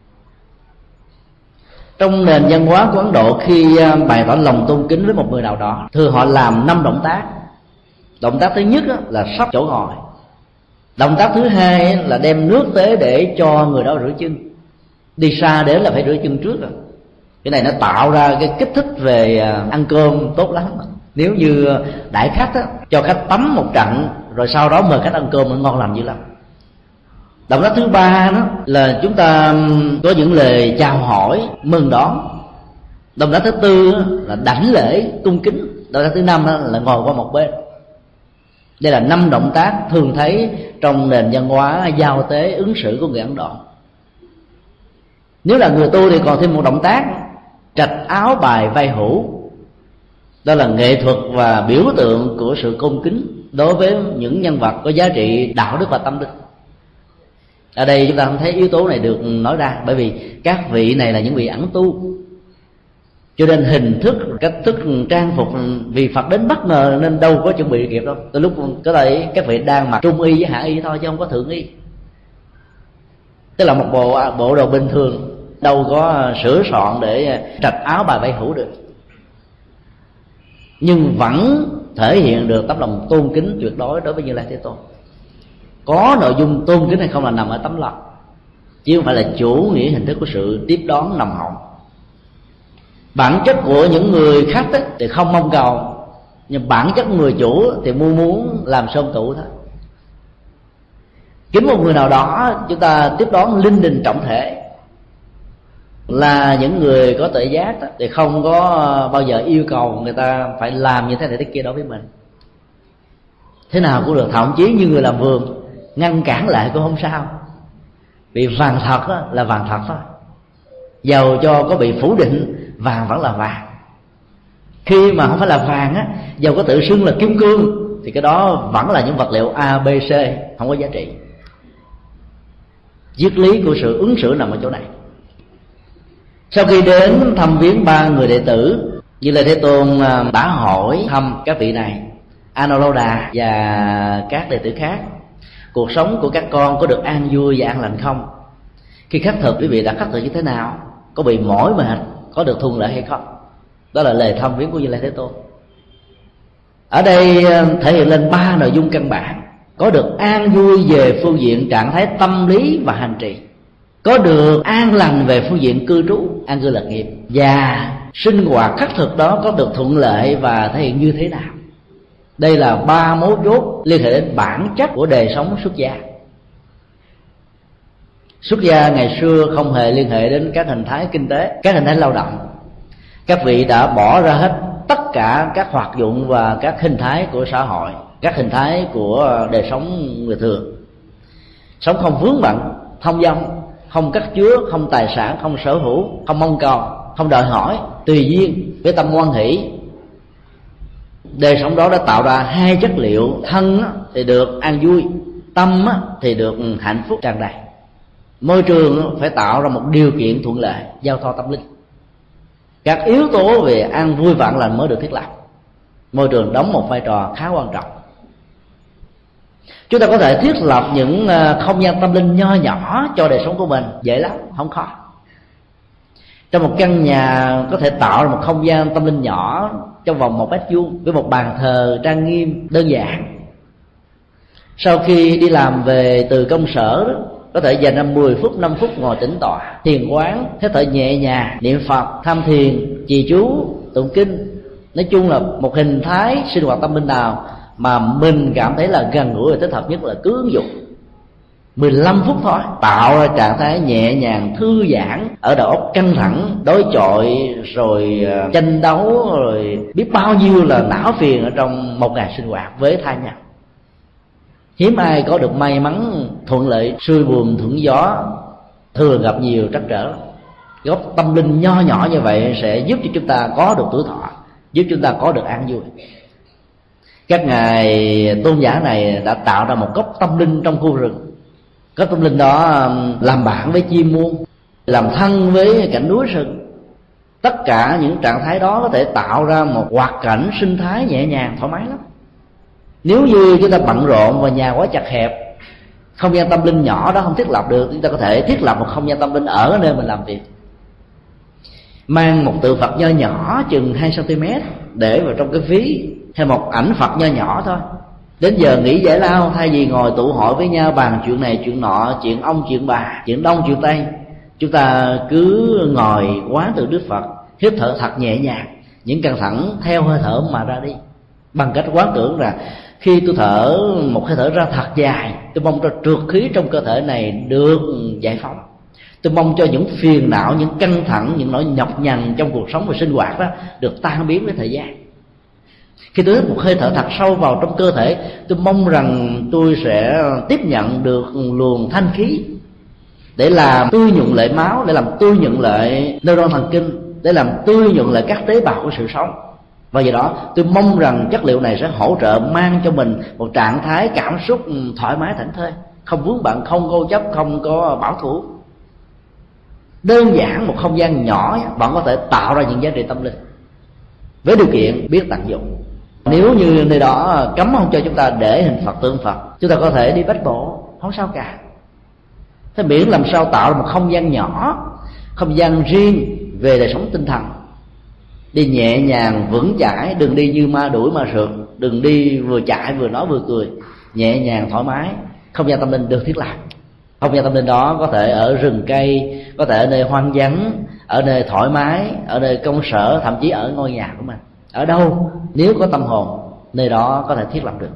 Trong nền văn hóa của Ấn Độ, khi bày tỏ lòng tôn kính với một người nào đó, thường họ làm 5 động tác. Động tác thứ nhất là sắp chỗ ngồi. Động tác thứ hai là đem nước tế để cho người đó rửa chân. Đi xa đến là phải rửa chân trước rồi. Cái này nó tạo ra cái kích thích về ăn cơm tốt lắm. Nếu như đại khách cho khách tắm một trận rồi sau đó mời khách ăn cơm nó ngon lành dữ lắm. Động tác thứ ba đó là chúng ta có những lời chào hỏi mừng đón. Động tác thứ tư là đảnh lễ cung kính. Động tác thứ năm là ngồi qua một bên. Đây là 5 động tác thường thấy trong nền văn hóa giao tế ứng xử của người Ấn Độ. Nếu là người tu thì còn thêm một động tác trạch áo bài vai hữu. Đó là nghệ thuật và biểu tượng của sự cung kính đối với những nhân vật có giá trị đạo đức và tâm linh. Ở đây chúng ta không thấy yếu tố này được nói ra, bởi vì các vị này là những vị ẩn tu, cho nên hình thức, cách thức trang phục vì Phật đến bất ngờ nên đâu có chuẩn bị kịp đâu. Từ lúc có thể các vị đang mặc trung y với hạ y thôi, chứ không có thượng y, tức là một bộ đồ bình thường, đâu có sửa soạn để trạch áo bài vai hữu được, nhưng vẫn thể hiện được tấm lòng tôn kính tuyệt đối đối với Như Lai Thế Tôn. Có nội dung tôn kính hay không là nằm ở tấm lòng, chứ không phải là chủ nghĩa hình thức của sự tiếp đón nồng hậu. Bản chất của những người khách ấy, thì không mong cầu, nhưng bản chất của người chủ thì muốn làm sôm tụ thôi. Kính một người nào đó, chúng ta tiếp đón linh đình trọng thể, là những người có tuệ giác đó, thì không có bao giờ yêu cầu người ta phải làm như thế này thế kia đối với mình. Thế nào cũng được, thậm chí như người làm vườn ngăn cản lại cũng không sao, vì vàng thật đó, là vàng thật thôi, dầu cho có bị phủ định, vàng vẫn là vàng. Khi mà không phải là vàng á, dầu có tự xưng là kim cương, thì cái đó vẫn là những vật liệu A, B, C, không có giá trị. Triết lý của sự ứng xử nằm ở chỗ này. Sau khi đến thăm viếng ba người đệ tử, Như Lai Thế Tôn đã hỏi thăm các vị này, Anuruddha và các đệ tử khác, cuộc sống của các con có được an vui và an lành không? Khi khắc thực, quý vị đã khắc thực như thế nào? Có bị mỏi mệt, có được thuận lợi hay không? Đó là lời thăm viếng của Như Lai Thế Tôn. Ở đây thể hiện lên ba nội dung căn bản: có được an vui về phương diện trạng thái tâm lý và hành trì, có được an lành về phương diện cư trú, an cư lạc nghiệp, và sinh hoạt khắc thực đó có được thuận lợi và thể hiện như thế nào. Đây là ba mấu chốt liên hệ đến bản chất của đời sống xuất gia. Xuất gia ngày xưa không hề liên hệ đến các hình thái kinh tế, các hình thái lao động. Các vị đã bỏ ra hết tất cả các hoạt dụng và các hình thái của xã hội, các hình thái của đời sống người thường. Sống không vướng bận, thông dong, không cắt chứa, không tài sản, không sở hữu, không mong cầu, không đòi hỏi, tùy duyên, với tâm hoan hỷ. Đời sống đó đã tạo ra hai chất liệu: thân thì được an vui, tâm thì được hạnh phúc tràn đầy. Môi trường phải tạo ra một điều kiện thuận lợi giao thoa tâm linh. Các yếu tố về an vui và an lành mới được thiết lập. Môi trường đóng một vai trò khá quan trọng. Chúng ta có thể thiết lập những không gian tâm linh nho nhỏ cho đời sống của mình, dễ lắm, không khó. Trong một căn nhà có thể tạo ra một không gian tâm linh nhỏ trong vòng 1 mét vuông với một bàn thờ trang nghiêm đơn giản. Sau khi đi làm về từ công sở đó, có thể dành ra 10 phút, 5 phút ngồi tĩnh tọa, thiền quán, hít thở nhẹ nhàng, niệm Phật, tham thiền, trì chú, tụng kinh. Nói chung là một hình thái sinh hoạt tâm linh nào mà mình cảm thấy là gần gũi và thích hợp nhất là cứ ứng dụng. 15 phút thôi, tạo ra trạng thái nhẹ nhàng, thư giãn ở đầu óc căng thẳng, đối chọi, rồi tranh đấu, rồi biết bao nhiêu là não phiền ở trong một ngày sinh hoạt với tha nhân. Hiếm ai có được may mắn thuận lợi xuôi buồm thuận gió, thường gặp nhiều trắc trở. Gốc tâm linh nho nhỏ như vậy sẽ giúp cho chúng ta có được tuổi thọ, giúp chúng ta có được an vui. Các ngài tôn giả này đã tạo ra một gốc tâm linh trong khu rừng. Gốc tâm linh đó làm bạn với chim muông, làm thân với cảnh núi rừng. Tất cả những trạng thái đó có thể tạo ra một hoạt cảnh sinh thái nhẹ nhàng, thoải mái lắm. Nếu như chúng ta bận rộn và nhà quá chặt hẹp, không gian tâm linh nhỏ đó không thiết lập được, chúng ta có thể thiết lập một không gian tâm linh ở nơi mình làm việc. Mang một tượng Phật nho nhỏ chừng 2 cm để vào trong cái ví, hay một ảnh Phật nho nhỏ thôi. Đến giờ nghỉ giải lao, thay vì ngồi tụ hội với nhau bàn chuyện này chuyện nọ, chuyện ông chuyện bà, chuyện đông chuyện tây, chúng ta cứ ngồi quán tượng Đức Phật, hít thở thật nhẹ nhàng, những căng thẳng theo hơi thở mà ra đi, bằng cách quán tưởng rằng khi tôi thở một hơi thở ra thật dài, tôi mong cho trượt khí trong cơ thể này được giải phóng. Tôi mong cho những phiền não, những căng thẳng, những nỗi nhọc nhằn trong cuộc sống và sinh hoạt đó được tan biến với thời gian. Khi tôi hít một hơi thở thật sâu vào trong cơ thể, tôi mong rằng tôi sẽ tiếp nhận được luồng thanh khí để làm tươi nhuận lại máu, để làm tươi nhuận lại neuron thần kinh, để làm tươi nhuận lại các tế bào của sự sống. Và do đó tôi mong rằng chất liệu này sẽ hỗ trợ mang cho mình một trạng thái cảm xúc thoải mái thảnh thơi, không vướng bận, không cố chấp, không có bảo thủ. Đơn giản một không gian nhỏ bạn có thể tạo ra những giá trị tâm linh, với điều kiện biết tận dụng. Nếu như nơi đó cấm không cho chúng ta để hình Phật, tượng Phật, chúng ta có thể đi bách bộ, không sao cả. Thế miễn làm sao tạo ra một không gian nhỏ, không gian riêng về đời sống tinh thần, đi nhẹ nhàng vững chãi, đừng đi như ma đuổi ma sượt, đừng đi vừa chạy vừa nói vừa cười, nhẹ nhàng thoải mái. Không gian tâm linh được thiết lập. Không gian tâm linh đó có thể ở rừng cây, có thể ở nơi hoang vắng, ở nơi thoải mái, ở nơi công sở, thậm chí ở ngôi nhà của mình. Ở đâu nếu có tâm hồn, nơi đó có thể thiết lập được.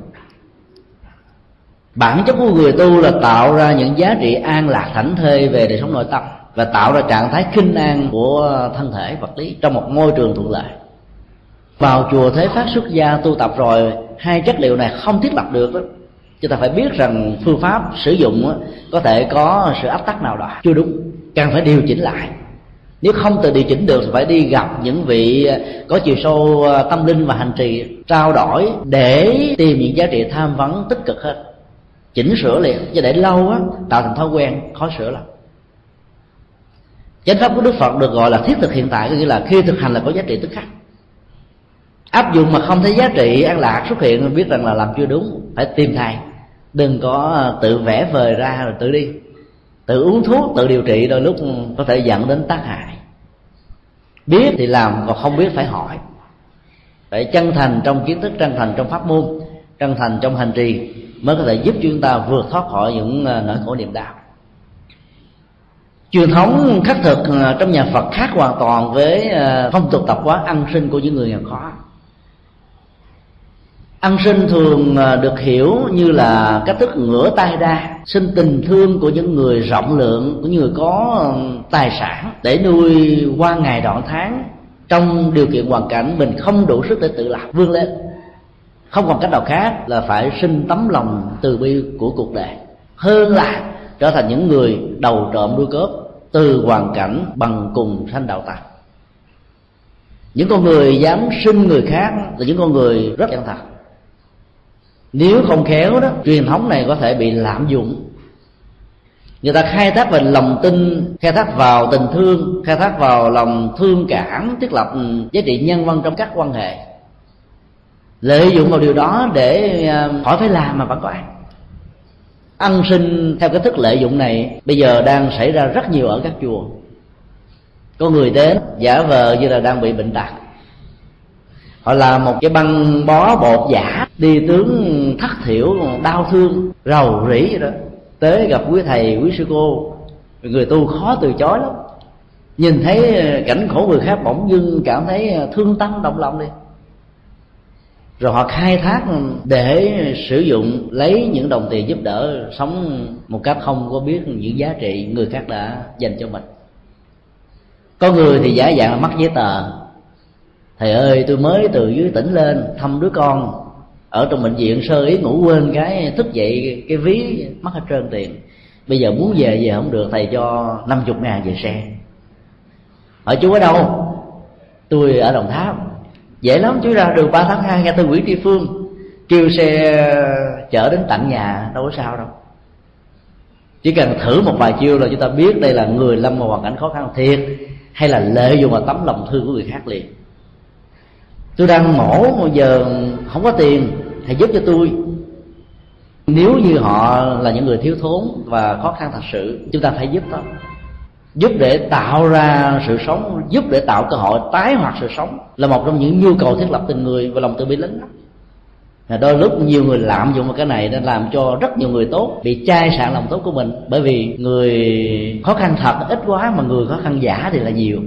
Bản chất của người tu là tạo ra những giá trị an lạc thảnh thơi về đời sống nội tâm, và tạo ra trạng thái khinh an của thân thể vật lý trong một môi trường thuận lợi. Vào chùa Thế Phát xuất gia tu tập rồi, hai chất liệu này không thiết lập được đó. Chúng ta phải biết rằng phương pháp sử dụng có thể có sự áp tắc nào đó chưa đúng, cần phải điều chỉnh lại. Nếu không tự điều chỉnh được thì phải đi gặp những vị có chiều sâu tâm linh và hành trì, trao đổi để tìm những giá trị tham vấn tích cực hơn, chỉnh sửa liền. Chứ để lâu á tạo thành thói quen khó sửa lắm. Chánh pháp của Đức Phật được gọi là thiết thực hiện tại, có nghĩa là khi thực hành là có giá trị tức khắc. Áp dụng mà không thấy giá trị an lạc xuất hiện, biết rằng là làm chưa đúng, phải tìm thầy. Đừng có tự vẽ vời ra rồi tự đi, tự uống thuốc, tự điều trị, đôi lúc có thể dẫn đến tác hại. Biết thì làm, còn không biết phải hỏi. Phải chân thành trong kiến thức, chân thành trong pháp môn, chân thành trong hành trì, mới có thể giúp chúng ta vượt thoát khỏi những nỗi khổ niềm đau. Truyền thống khắc thực trong nhà Phật khác hoàn toàn với phong tục tập quán ăn sinh của những người nghèo khó. Ăn sinh thường được hiểu như là cách thức ngửa tay ra, xin tình thương của những người rộng lượng, của những người có tài sản để nuôi qua ngày đoạn tháng, trong điều kiện hoàn cảnh mình không đủ sức để tự lập vươn lên. Không còn cách nào khác là phải sinh tấm lòng từ bi của cuộc đời, hơn là trở thành những người đầu trộm đuôi cướp từ hoàn cảnh bằng cùng sanh đạo tặc. Những con người dám sinh người khác là những con người rất chân thật. Nếu không khéo đó, truyền thống này có thể bị lạm dụng. Người ta khai thác vào lòng tin, khai thác vào tình thương, khai thác vào lòng thương cảm, thiết lập giá trị nhân văn trong các quan hệ, lợi dụng vào điều đó để khỏi phải làm mà vẫn có ăn. Ăn sinh theo cái thức lợi dụng này bây giờ đang xảy ra rất nhiều ở các chùa. Có người đến giả vờ như là đang bị bệnh tật, họ làm một cái băng bó bột giả, đi tướng thất thiểu, đau thương, rầu rĩ vậy đó, tới gặp quý thầy quý sư cô. Người tu khó từ chối lắm, nhìn thấy cảnh khổ người khác bỗng dưng cảm thấy thương tâm động lòng đi. Rồi họ khai thác để sử dụng, lấy những đồng tiền giúp đỡ, sống một cách không có biết những giá trị người khác đã dành cho mình. Có người thì giả dạng là mắc giấy tờ: thầy ơi, tôi mới từ dưới tỉnh lên thăm đứa con ở trong bệnh viện, sơ ý ngủ quên cái, thức dậy cái ví mất hết trơn tiền, bây giờ muốn về không được, thầy cho 50.000 về xe. Hỏi chú ở đâu? Tôi ở Đồng Tháp. Dễ lắm, chú ra đường 3 tháng 2 nghe tôi Nguyễn Tri Phương, kêu xe chở đến tận nhà, đâu có sao đâu. Chỉ cần thử một vài chiêu là chúng ta biết đây là người lâm vào hoàn cảnh khó khăn thiệt, hay là lợi dụng vào tấm lòng thương của người khác liền. Tôi đang mổ, giờ không có tiền, thầy giúp cho tôi. Nếu như họ là những người thiếu thốn và khó khăn thật sự, chúng ta phải giúp đó. Giúp để tạo ra sự sống, giúp để tạo cơ hội tái hoạt sự sống là một trong những nhu cầu thiết lập tình người và lòng từ bi lớn lắm. Đôi lúc nhiều người lạm dụng vào cái này nên làm cho rất nhiều người tốt bị chai sạn lòng tốt của mình, bởi vì người khó khăn thật ít quá mà người khó khăn giả thì là nhiều.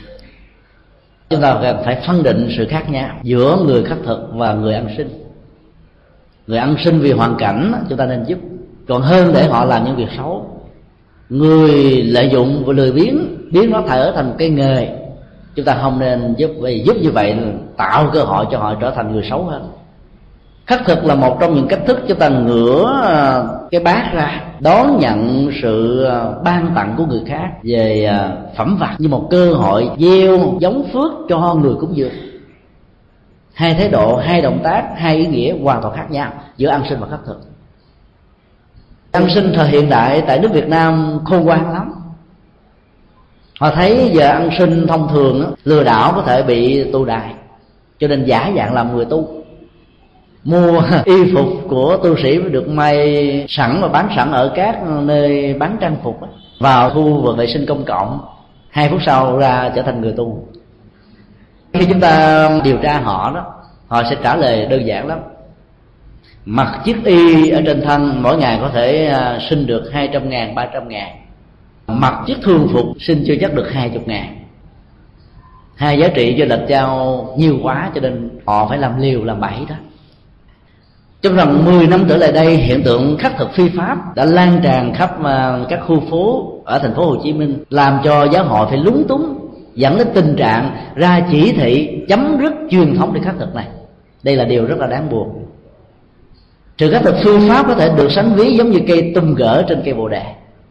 Chúng ta phải phân định sự khác nhau giữa người khắc thực và người ăn sinh. Người ăn sinh vì hoàn cảnh chúng ta nên giúp, còn hơn để họ làm những việc xấu. Người lợi dụng và lười biếng, biến nó trở thành cái nghề, chúng ta không nên giúp. Vì giúp như vậy tạo cơ hội cho họ trở thành người xấu hơn. Khất thực là một trong những cách thức chúng ta ngửa cái bát ra đón nhận sự ban tặng của người khác về phẩm vật như một cơ hội gieo giống phước cho người cúng dường. Hai thái độ, hai động tác, hai ý nghĩa hoàn toàn khác nhau giữa ăn sinh và khất thực. Ăn sinh thời hiện đại tại nước Việt Nam khôn ngoan lắm. Họ thấy giờ ăn sinh thông thường lừa đảo có thể bị tu đài, cho nên giả dạng làm người tu, mua y phục của tu sĩ được may sẵn và bán sẵn ở các nơi bán trang phục, vào khu vệ sinh công cộng, 2 phút sau ra trở thành người tu. Khi chúng ta điều tra họ đó, họ sẽ trả lời đơn giản lắm. Mặc chiếc y ở trên thân mỗi ngày có thể xin được 200.000, 300.000. Mặc chiếc thường phục xin chưa chắc được 20.000. Hai giá trị cho lệch nhau nhiều quá, cho nên họ phải làm liều làm bẫy đó. Trong vòng 10 năm trở lại đây, hiện tượng khất thực phi pháp đã lan tràn khắp các khu phố ở thành phố Hồ Chí Minh, làm cho giáo hội phải lúng túng, dẫn đến tình trạng ra chỉ thị chấm dứt truyền thống để khất thực này. Đây là điều rất là đáng buồn. Sự khất thực phi pháp có thể được sánh ví giống như cây tùm gỡ trên cây bồ đề.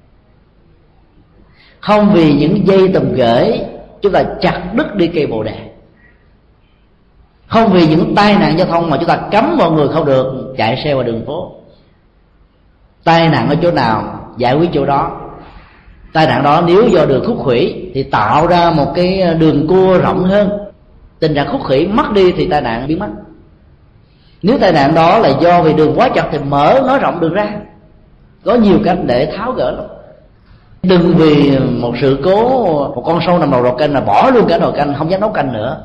Không vì những dây tùm gỡ chúng ta chặt đứt đi cây bồ đề, không vì những tai nạn giao thông mà chúng ta cấm mọi người không được chạy xe qua đường phố. Tai nạn ở chỗ nào giải quyết chỗ đó. Tai nạn đó nếu do đường khúc khủy thì tạo ra một cái đường cua rộng hơn. Tình trạng khúc khủy mất đi thì tai nạn biến mất. Nếu tai nạn đó là do vì đường quá chặt thì mở nó rộng đường ra. Có nhiều cách để tháo gỡ lắm. Đừng vì một sự cố, một con sâu nằm đầu nồi canh là bỏ luôn cả nồi canh, không dám nấu canh nữa.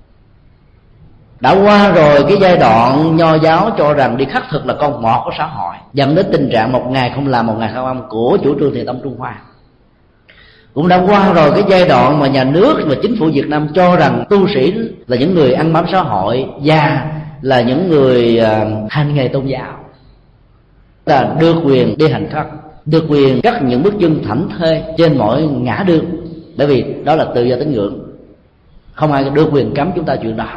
Đã qua rồi cái giai đoạn nho giáo cho rằng đi khất thực là con mọt của xã hội, dẫn đến tình trạng một ngày không làm một ngày không ăn của chủ trương Thiền tông Trung Hoa. Cũng đã qua rồi cái giai đoạn mà nhà nước và chính phủ Việt Nam cho rằng tu sĩ là những người ăn bám xã hội và là những người hành nghề tôn giáo, là được quyền đi hành khất, được quyền cắt những bước chân thảnh thơi trên mọi ngã đường, bởi vì đó là tự do tín ngưỡng, không ai được quyền cấm chúng ta chuyện đó.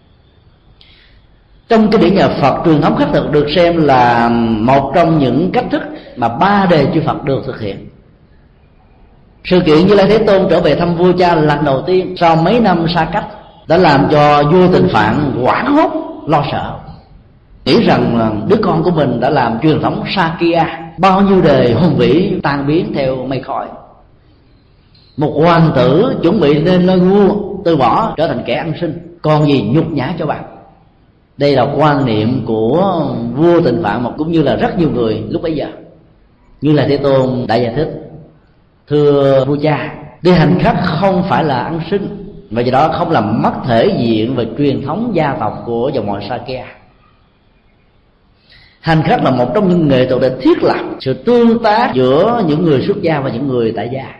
Trong cái điển nhà Phật, truyền thống khất thực được xem là một trong những cách thức mà 3 đời chư Phật được thực hiện. Sự kiện Như Lai Thế Tôn trở về thăm vua cha lần đầu tiên sau mấy năm xa cách đã làm cho vua Tịnh Phạn hoảng hốt lo sợ, nghĩ rằng là đứa con của mình đã làm truyền thống Sakya, bao nhiêu đời hùng vĩ tan biến theo mây khói. Một hoàng tử chuẩn bị lên ngôi vua từ bỏ trở thành kẻ ăn sinh, còn gì nhục nhã cho bạn. Đây là quan niệm của vua Tịnh Phạn, cũng như là rất nhiều người lúc bấy giờ. Như là Thế Tôn đã giải thích: thưa vua cha, đi hành khất không phải là ăn sinh, và do đó không làm mất thể diện và truyền thống gia tộc của dòng họ Sakya. Hành khất là một trong những nghệ thuật để thiết lập sự tương tác giữa những người xuất gia và những người tại gia.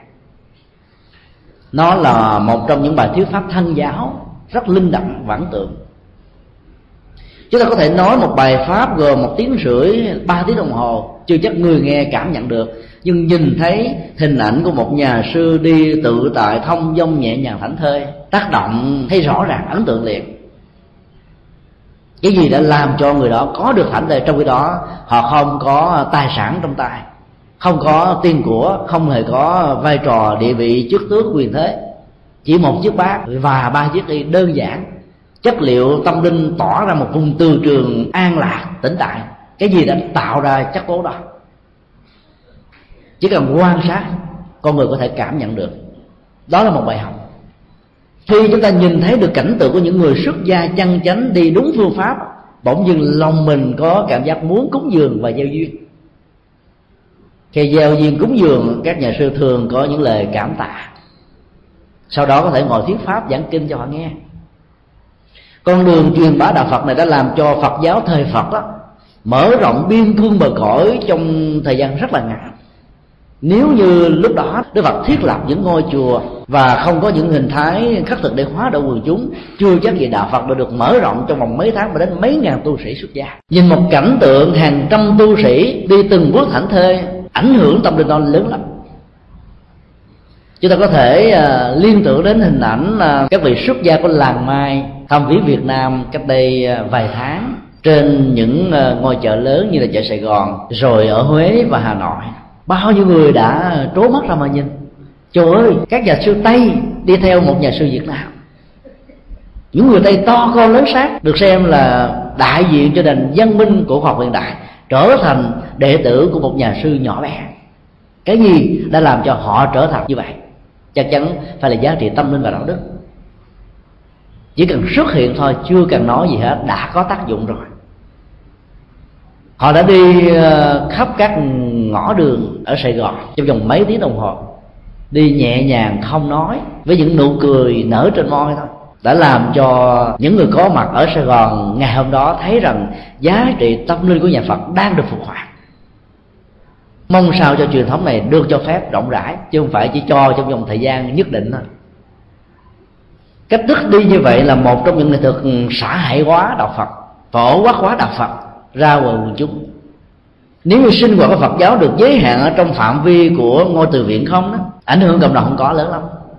Nó là một trong những bài thuyết pháp thân giáo rất linh động và ấn tượng. Chúng ta có thể nói một bài pháp gồm 1 tiếng rưỡi, 3 tiếng đồng hồ, chưa chắc người nghe cảm nhận được, nhưng nhìn thấy hình ảnh của một nhà sư đi tự tại thông dong nhẹ nhàng thảnh thơi, tác động thấy rõ ràng, ấn tượng liền. Cái gì đã làm cho người đó có được thảnh thơi, trong khi đó họ không có tài sản trong tay, không có tiền của, không hề có vai trò địa vị chức tước quyền thế, chỉ một chiếc bát và 3 chiếc y đơn giản, chất liệu tâm linh tỏ ra một vùng từ trường an lạc tĩnh tại. Cái gì đã tạo ra chất tố đó? Chỉ cần quan sát, con người có thể cảm nhận được. Đó là một bài học. Khi chúng ta nhìn thấy được cảnh tượng của những người xuất gia chân chánh đi đúng phương pháp, bỗng dưng lòng mình có cảm giác muốn cúng dường và gieo duyên. Khi gieo duyên cúng dường, các nhà sư thường có những lời cảm tạ, sau đó có thể ngồi thuyết pháp giảng kinh cho họ nghe. Con đường truyền bá đạo Phật này đã làm cho Phật giáo thời Phật đó mở rộng biên cương bờ cõi trong thời gian rất là ngắn. Nếu như lúc đó Đức Phật thiết lập những ngôi chùa và không có những hình thái khất thực để hóa độ quần chúng, chưa chắc gì đạo Phật đã được mở rộng trong vòng mấy tháng mà đến mấy ngàn tu sĩ xuất gia. Nhìn một cảnh tượng hàng trăm tu sĩ đi từng bước thảnh thơi, ảnh hưởng tâm linh đó lớn lắm. Chúng ta có thể liên tưởng đến hình ảnh các vị xuất gia của làng Mai thăm viếng Việt Nam cách đây vài tháng, trên những ngôi chợ lớn như là chợ Sài Gòn, rồi ở Huế và Hà Nội. Bao nhiêu người đã trố mắt ra mà nhìn, trời ơi, các nhà sư Tây đi theo một nhà sư Việt Nam. Những người Tây to con lớn xác, được xem là đại diện cho nền văn minh của khoa học hiện đại, trở thành đệ tử của một nhà sư nhỏ bé. Cái gì đã làm cho họ trở thành như vậy? Chắc chắn phải là giá trị tâm linh và đạo đức. Chỉ cần xuất hiện thôi, chưa cần nói gì hết, đã có tác dụng rồi. Họ đã đi khắp các ngõ đường ở Sài Gòn trong vòng mấy tiếng đồng hồ, đi nhẹ nhàng không nói, với những nụ cười nở trên môi thôi, đã làm cho những người có mặt ở Sài Gòn ngày hôm đó thấy rằng giá trị tâm linh của nhà Phật đang được phục hoạt. Mong sao cho truyền thống này được cho phép rộng rãi, chứ không phải chỉ cho trong vòng thời gian nhất định thôi. Cách thức đi như vậy là một trong những nghệ thuật xã hội hóa đạo Phật, phổ quát hóa đạo Phật ra ngoài quần chúng. Nếu như sinh hoạt của Phật giáo được giới hạn ở trong phạm vi của ngôi từ viện không đó, ảnh hưởng cộng đồng không có lớn lắm.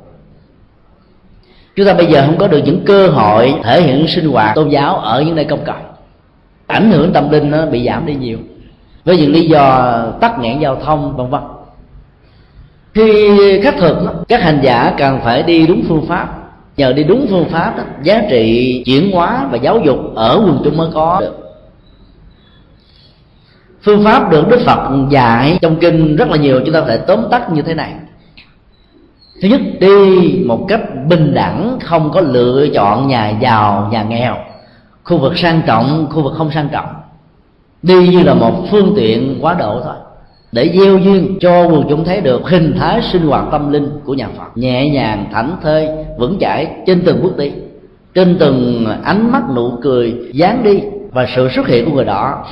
Chúng ta bây giờ không có được những cơ hội thể hiện sinh hoạt tôn giáo ở những nơi công cộng, ảnh hưởng tâm linh nó bị giảm đi nhiều, với những lý do tắc nghẽn giao thông vân vân. Khi khắc thực, các hành giả cần phải đi đúng phương pháp. Nhờ đi đúng phương pháp đó, giá trị chuyển hóa và giáo dục ở quần chúng mới có được. Phương pháp được Đức Phật dạy trong kinh rất là nhiều, chúng ta có thể tóm tắt như thế này. Thứ nhất, đi một cách bình đẳng, không có lựa chọn nhà giàu, nhà nghèo, khu vực sang trọng, khu vực không sang trọng. Đi như là một phương tiện quá độ thôi, để gieo duyên cho quần chúng thấy được hình thái sinh hoạt tâm linh của nhà Phật, nhẹ nhàng, thảnh thơi, vững chãi trên từng bước đi, trên từng ánh mắt, nụ cười, dáng đi và sự xuất hiện của người đó.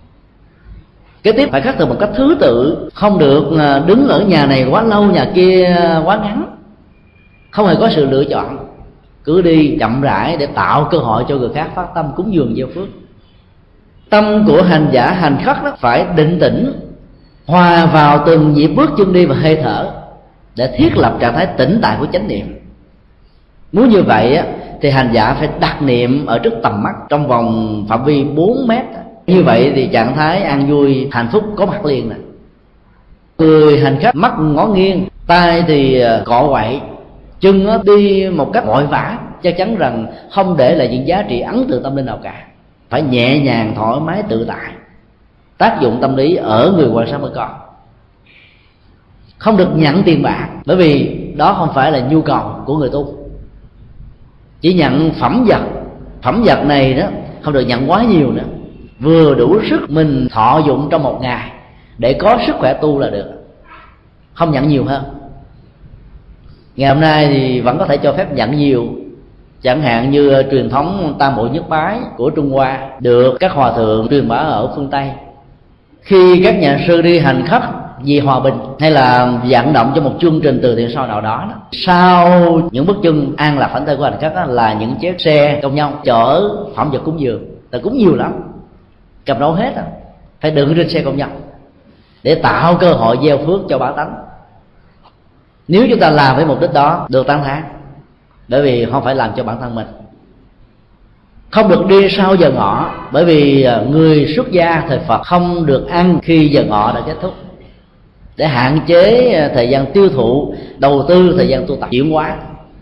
Kế tiếp phải khắc thực một cách thứ tự, không được đứng ở nhà này quá lâu, nhà kia quá ngắn, không hề có sự lựa chọn, cứ đi chậm rãi để tạo cơ hội cho người khác phát tâm cúng dường gieo phước. Tâm của hành giả hành khất đó phải định tĩnh, hòa vào từng nhịp bước chân đi và hơi thở, để thiết lập trạng thái tĩnh tại của chánh niệm. Muốn như vậy thì hành giả phải đặt niệm ở trước tầm mắt trong vòng phạm vi 4 mét. Như vậy thì trạng thái an vui hạnh phúc có mặt liền nè. Người hành khách mắt ngó nghiêng, tay thì cọ quậy, chân đi một cách vội vã, chắc chắn rằng không để lại những giá trị ấn tượng tâm linh nào cả. Phải nhẹ nhàng, thoải mái, tự tại. Tác dụng tâm lý ở người quan sát mới có. Không được nhận tiền bạc, bởi vì đó không phải là nhu cầu của người tu. Chỉ nhận phẩm vật. Phẩm vật này đó không được nhận quá nhiều nữa, vừa đủ sức mình thọ dụng trong một ngày để có sức khỏe tu là được, không nhận nhiều hơn. Ngày hôm nay thì vẫn có thể cho phép nhận nhiều, chẳng hạn như truyền thống Tam Bộ Nhất Bái của Trung Hoa được các hòa thượng truyền bá ở phương Tây. Khi các nhà sư đi hành khất vì hòa bình hay là vận động cho một chương trình từ thiện sau nào đó, sau những bước chân an lạc thảnh thơi của hành khất là những chiếc xe công nhân chở phẩm vật cúng dường, ta cúng nhiều lắm, cầm đâu hết phải đựng trên xe công nhân để tạo cơ hội gieo phước cho bá tánh. Nếu chúng ta làm với mục đích đó được tán thán, bởi vì không phải làm cho bản thân mình. Không được đi sau giờ ngọ, bởi vì người xuất gia thời Phật không được ăn khi giờ ngọ đã kết thúc, để hạn chế thời gian tiêu thụ, đầu tư thời gian tu tập chuyển hóa.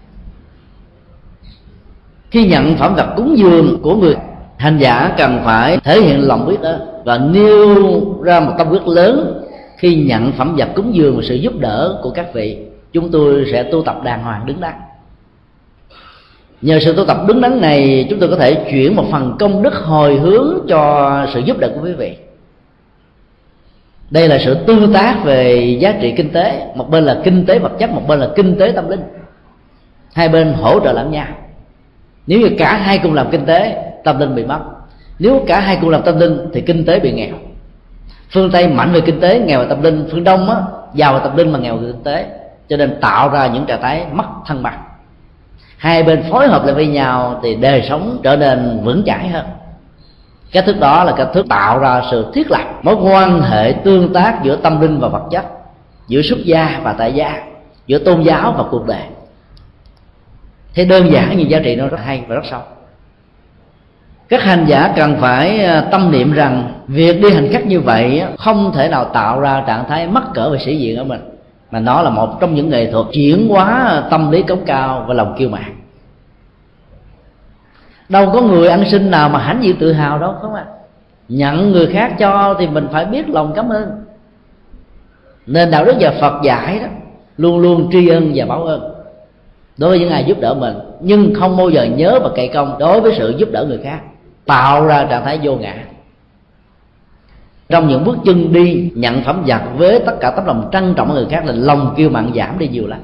Khi nhận phẩm vật cúng dường của người, hành giả cần phải thể hiện lòng biết đó và nêu ra một tâm quyết lớn. Khi nhận phẩm vật cúng dường và sự giúp đỡ của các vị, chúng tôi sẽ tu tập đàng hoàng đứng đắn. Nhờ sự tu tập đứng đắn này, chúng tôi có thể chuyển một phần công đức hồi hướng cho sự giúp đỡ của quý vị. Đây là sự tương tác về giá trị kinh tế, một bên là kinh tế vật chất, một bên là kinh tế tâm linh, hai bên hỗ trợ lẫn nhau. Nếu như cả hai cùng làm kinh tế, tâm linh bị mất. Nếu cả hai cùng làm tâm linh thì kinh tế bị nghèo. Phương Tây mạnh về kinh tế, nghèo về tâm linh. Phương Đông giàu về tâm linh mà nghèo về kinh tế, cho nên tạo ra những trạng thái mất thăng bằng. Hai bên phối hợp lại với nhau thì đời sống trở nên vững chãi hơn. Cách thức đó là cách thức tạo ra sự thiết lập mối quan hệ tương tác giữa tâm linh và vật chất, giữa xuất gia và tại gia, giữa tôn giáo và cuộc đời. Thế đơn giản nhưng giá trị nó rất hay và rất sâu. Các hành giả cần phải tâm niệm rằng việc đi hành khất như vậy không thể nào tạo ra trạng thái mắc cỡ về sĩ diện ở mình, mà nó là một trong những nghệ thuật chuyển hóa tâm lý cống cao và lòng kiêu mạn. Đâu có người ăn xin nào mà hãnh diện tự hào đâu, không ạ? Nhận người khác cho thì mình phải biết lòng cảm ơn. Nên đạo đức và Phật dạy đó luôn luôn tri ân và báo ơn đối với những ai giúp đỡ mình, nhưng không bao giờ nhớ và cậy công đối với sự giúp đỡ người khác, tạo ra trạng thái vô ngã. Trong những bước chân đi nhận phẩm vật với tất cả tấm lòng trân trọng người khác là lòng kiêu mạn giảm đi nhiều lắm.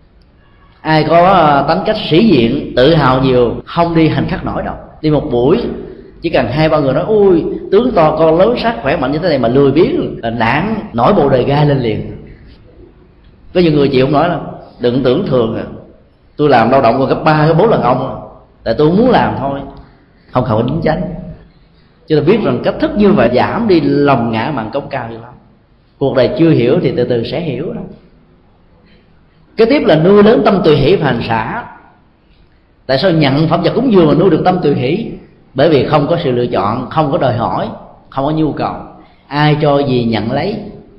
Ai có tính cách sĩ diện tự hào nhiều không đi hành khất nổi đâu. Đi một buổi chỉ cần 2-3 người nói ui tướng to con lớn sắc khỏe mạnh như thế này mà lười biếng là nản nổi bộ đề gai lên liền. Có nhiều người chịu không nói đâu, đừng tưởng thường tôi làm lao động còn gấp 3 gấp 4 lần ông, tại tôi không muốn làm thôi, không cầu đính chánh. Chứ tôi biết rằng cách thức như vậy giảm đi lòng ngã mạn cống cao như lắm. Cuộc đời chưa hiểu thì từ từ sẽ hiểu đó. Kế tiếp là nuôi lớn tâm tùy hỷ và hành xả. Tại sao nhận phẩm vật cúng dường mà nuôi được tâm tùy hỷ? Bởi vì không có sự lựa chọn, không có đòi hỏi, không có nhu cầu, ai cho gì nhận lấy.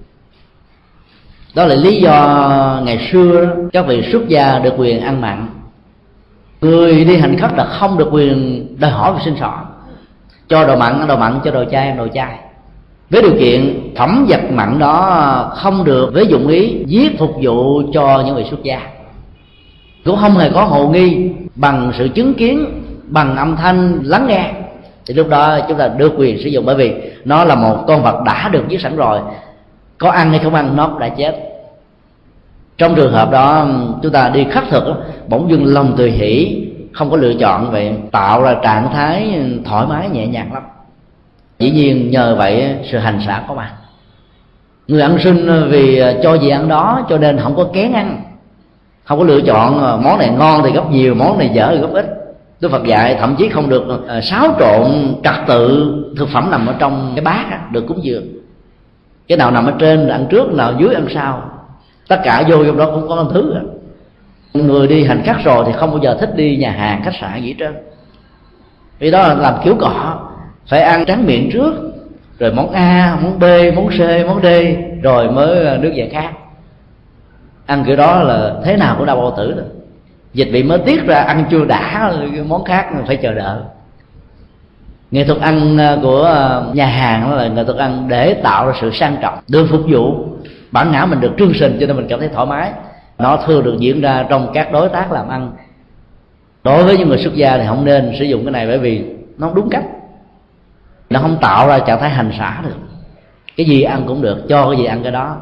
Đó là lý do ngày xưa các vị xuất gia được quyền ăn mặn. Người đi hành khất là không được quyền đòi hỏi về sinh sỏ. Cho đồ mặn ăn đồ mặn, cho đồ chay ăn đồ chay, với điều kiện phẩm vật mặn đó không được với dụng ý giết phục vụ cho những vị xuất gia. Cũng không hề có hồ nghi bằng sự chứng kiến, bằng âm thanh lắng nghe, thì lúc đó chúng ta được quyền sử dụng. Bởi vì nó là một con vật đã được giết sẵn rồi, có ăn hay không ăn nó cũng đã chết. Trong trường hợp đó chúng ta đi khất thực bỗng dưng lòng tùy hỷ, không có lựa chọn, vậy tạo ra trạng thái thoải mái nhẹ nhàng lắm. Dĩ nhiên nhờ vậy sự hành xả có mặt. Người ăn xin vì cho gì ăn đó cho nên không có kén ăn, không có lựa chọn món này ngon thì gấp nhiều, món này dở thì gấp ít. Đức Phật dạy thậm chí không được xáo trộn trật tự thực phẩm nằm ở trong cái bát được cúng dường. Cái nào nằm ở trên ăn trước, nào dưới ăn sau, tất cả vô trong đó cũng có một thứ. Người đi hành khất rồi thì không bao giờ thích đi nhà hàng khách sạn gì hết trơn, vì đó là làm kiểu cọ, phải ăn tráng miệng trước, rồi món A, món B, món C, món D, rồi mới nước giải khát. Ăn kiểu đó là thế nào cũng đau bao tử rồi. Dịch vị mới tiết ra ăn chưa đã, món khác phải chờ đợi. Nghệ thuật ăn của nhà hàng đó là nghệ thuật ăn để tạo ra sự sang trọng, được phục vụ. Bản ngã mình được trương sình cho nên mình cảm thấy thoải mái. Nó thường được diễn ra trong các đối tác làm ăn. Đối với những người xuất gia thì không nên sử dụng cái này, bởi vì nó không đúng cách, nó không tạo ra trạng thái hành xả được. Cái gì ăn cũng được, cho cái gì ăn cái đó.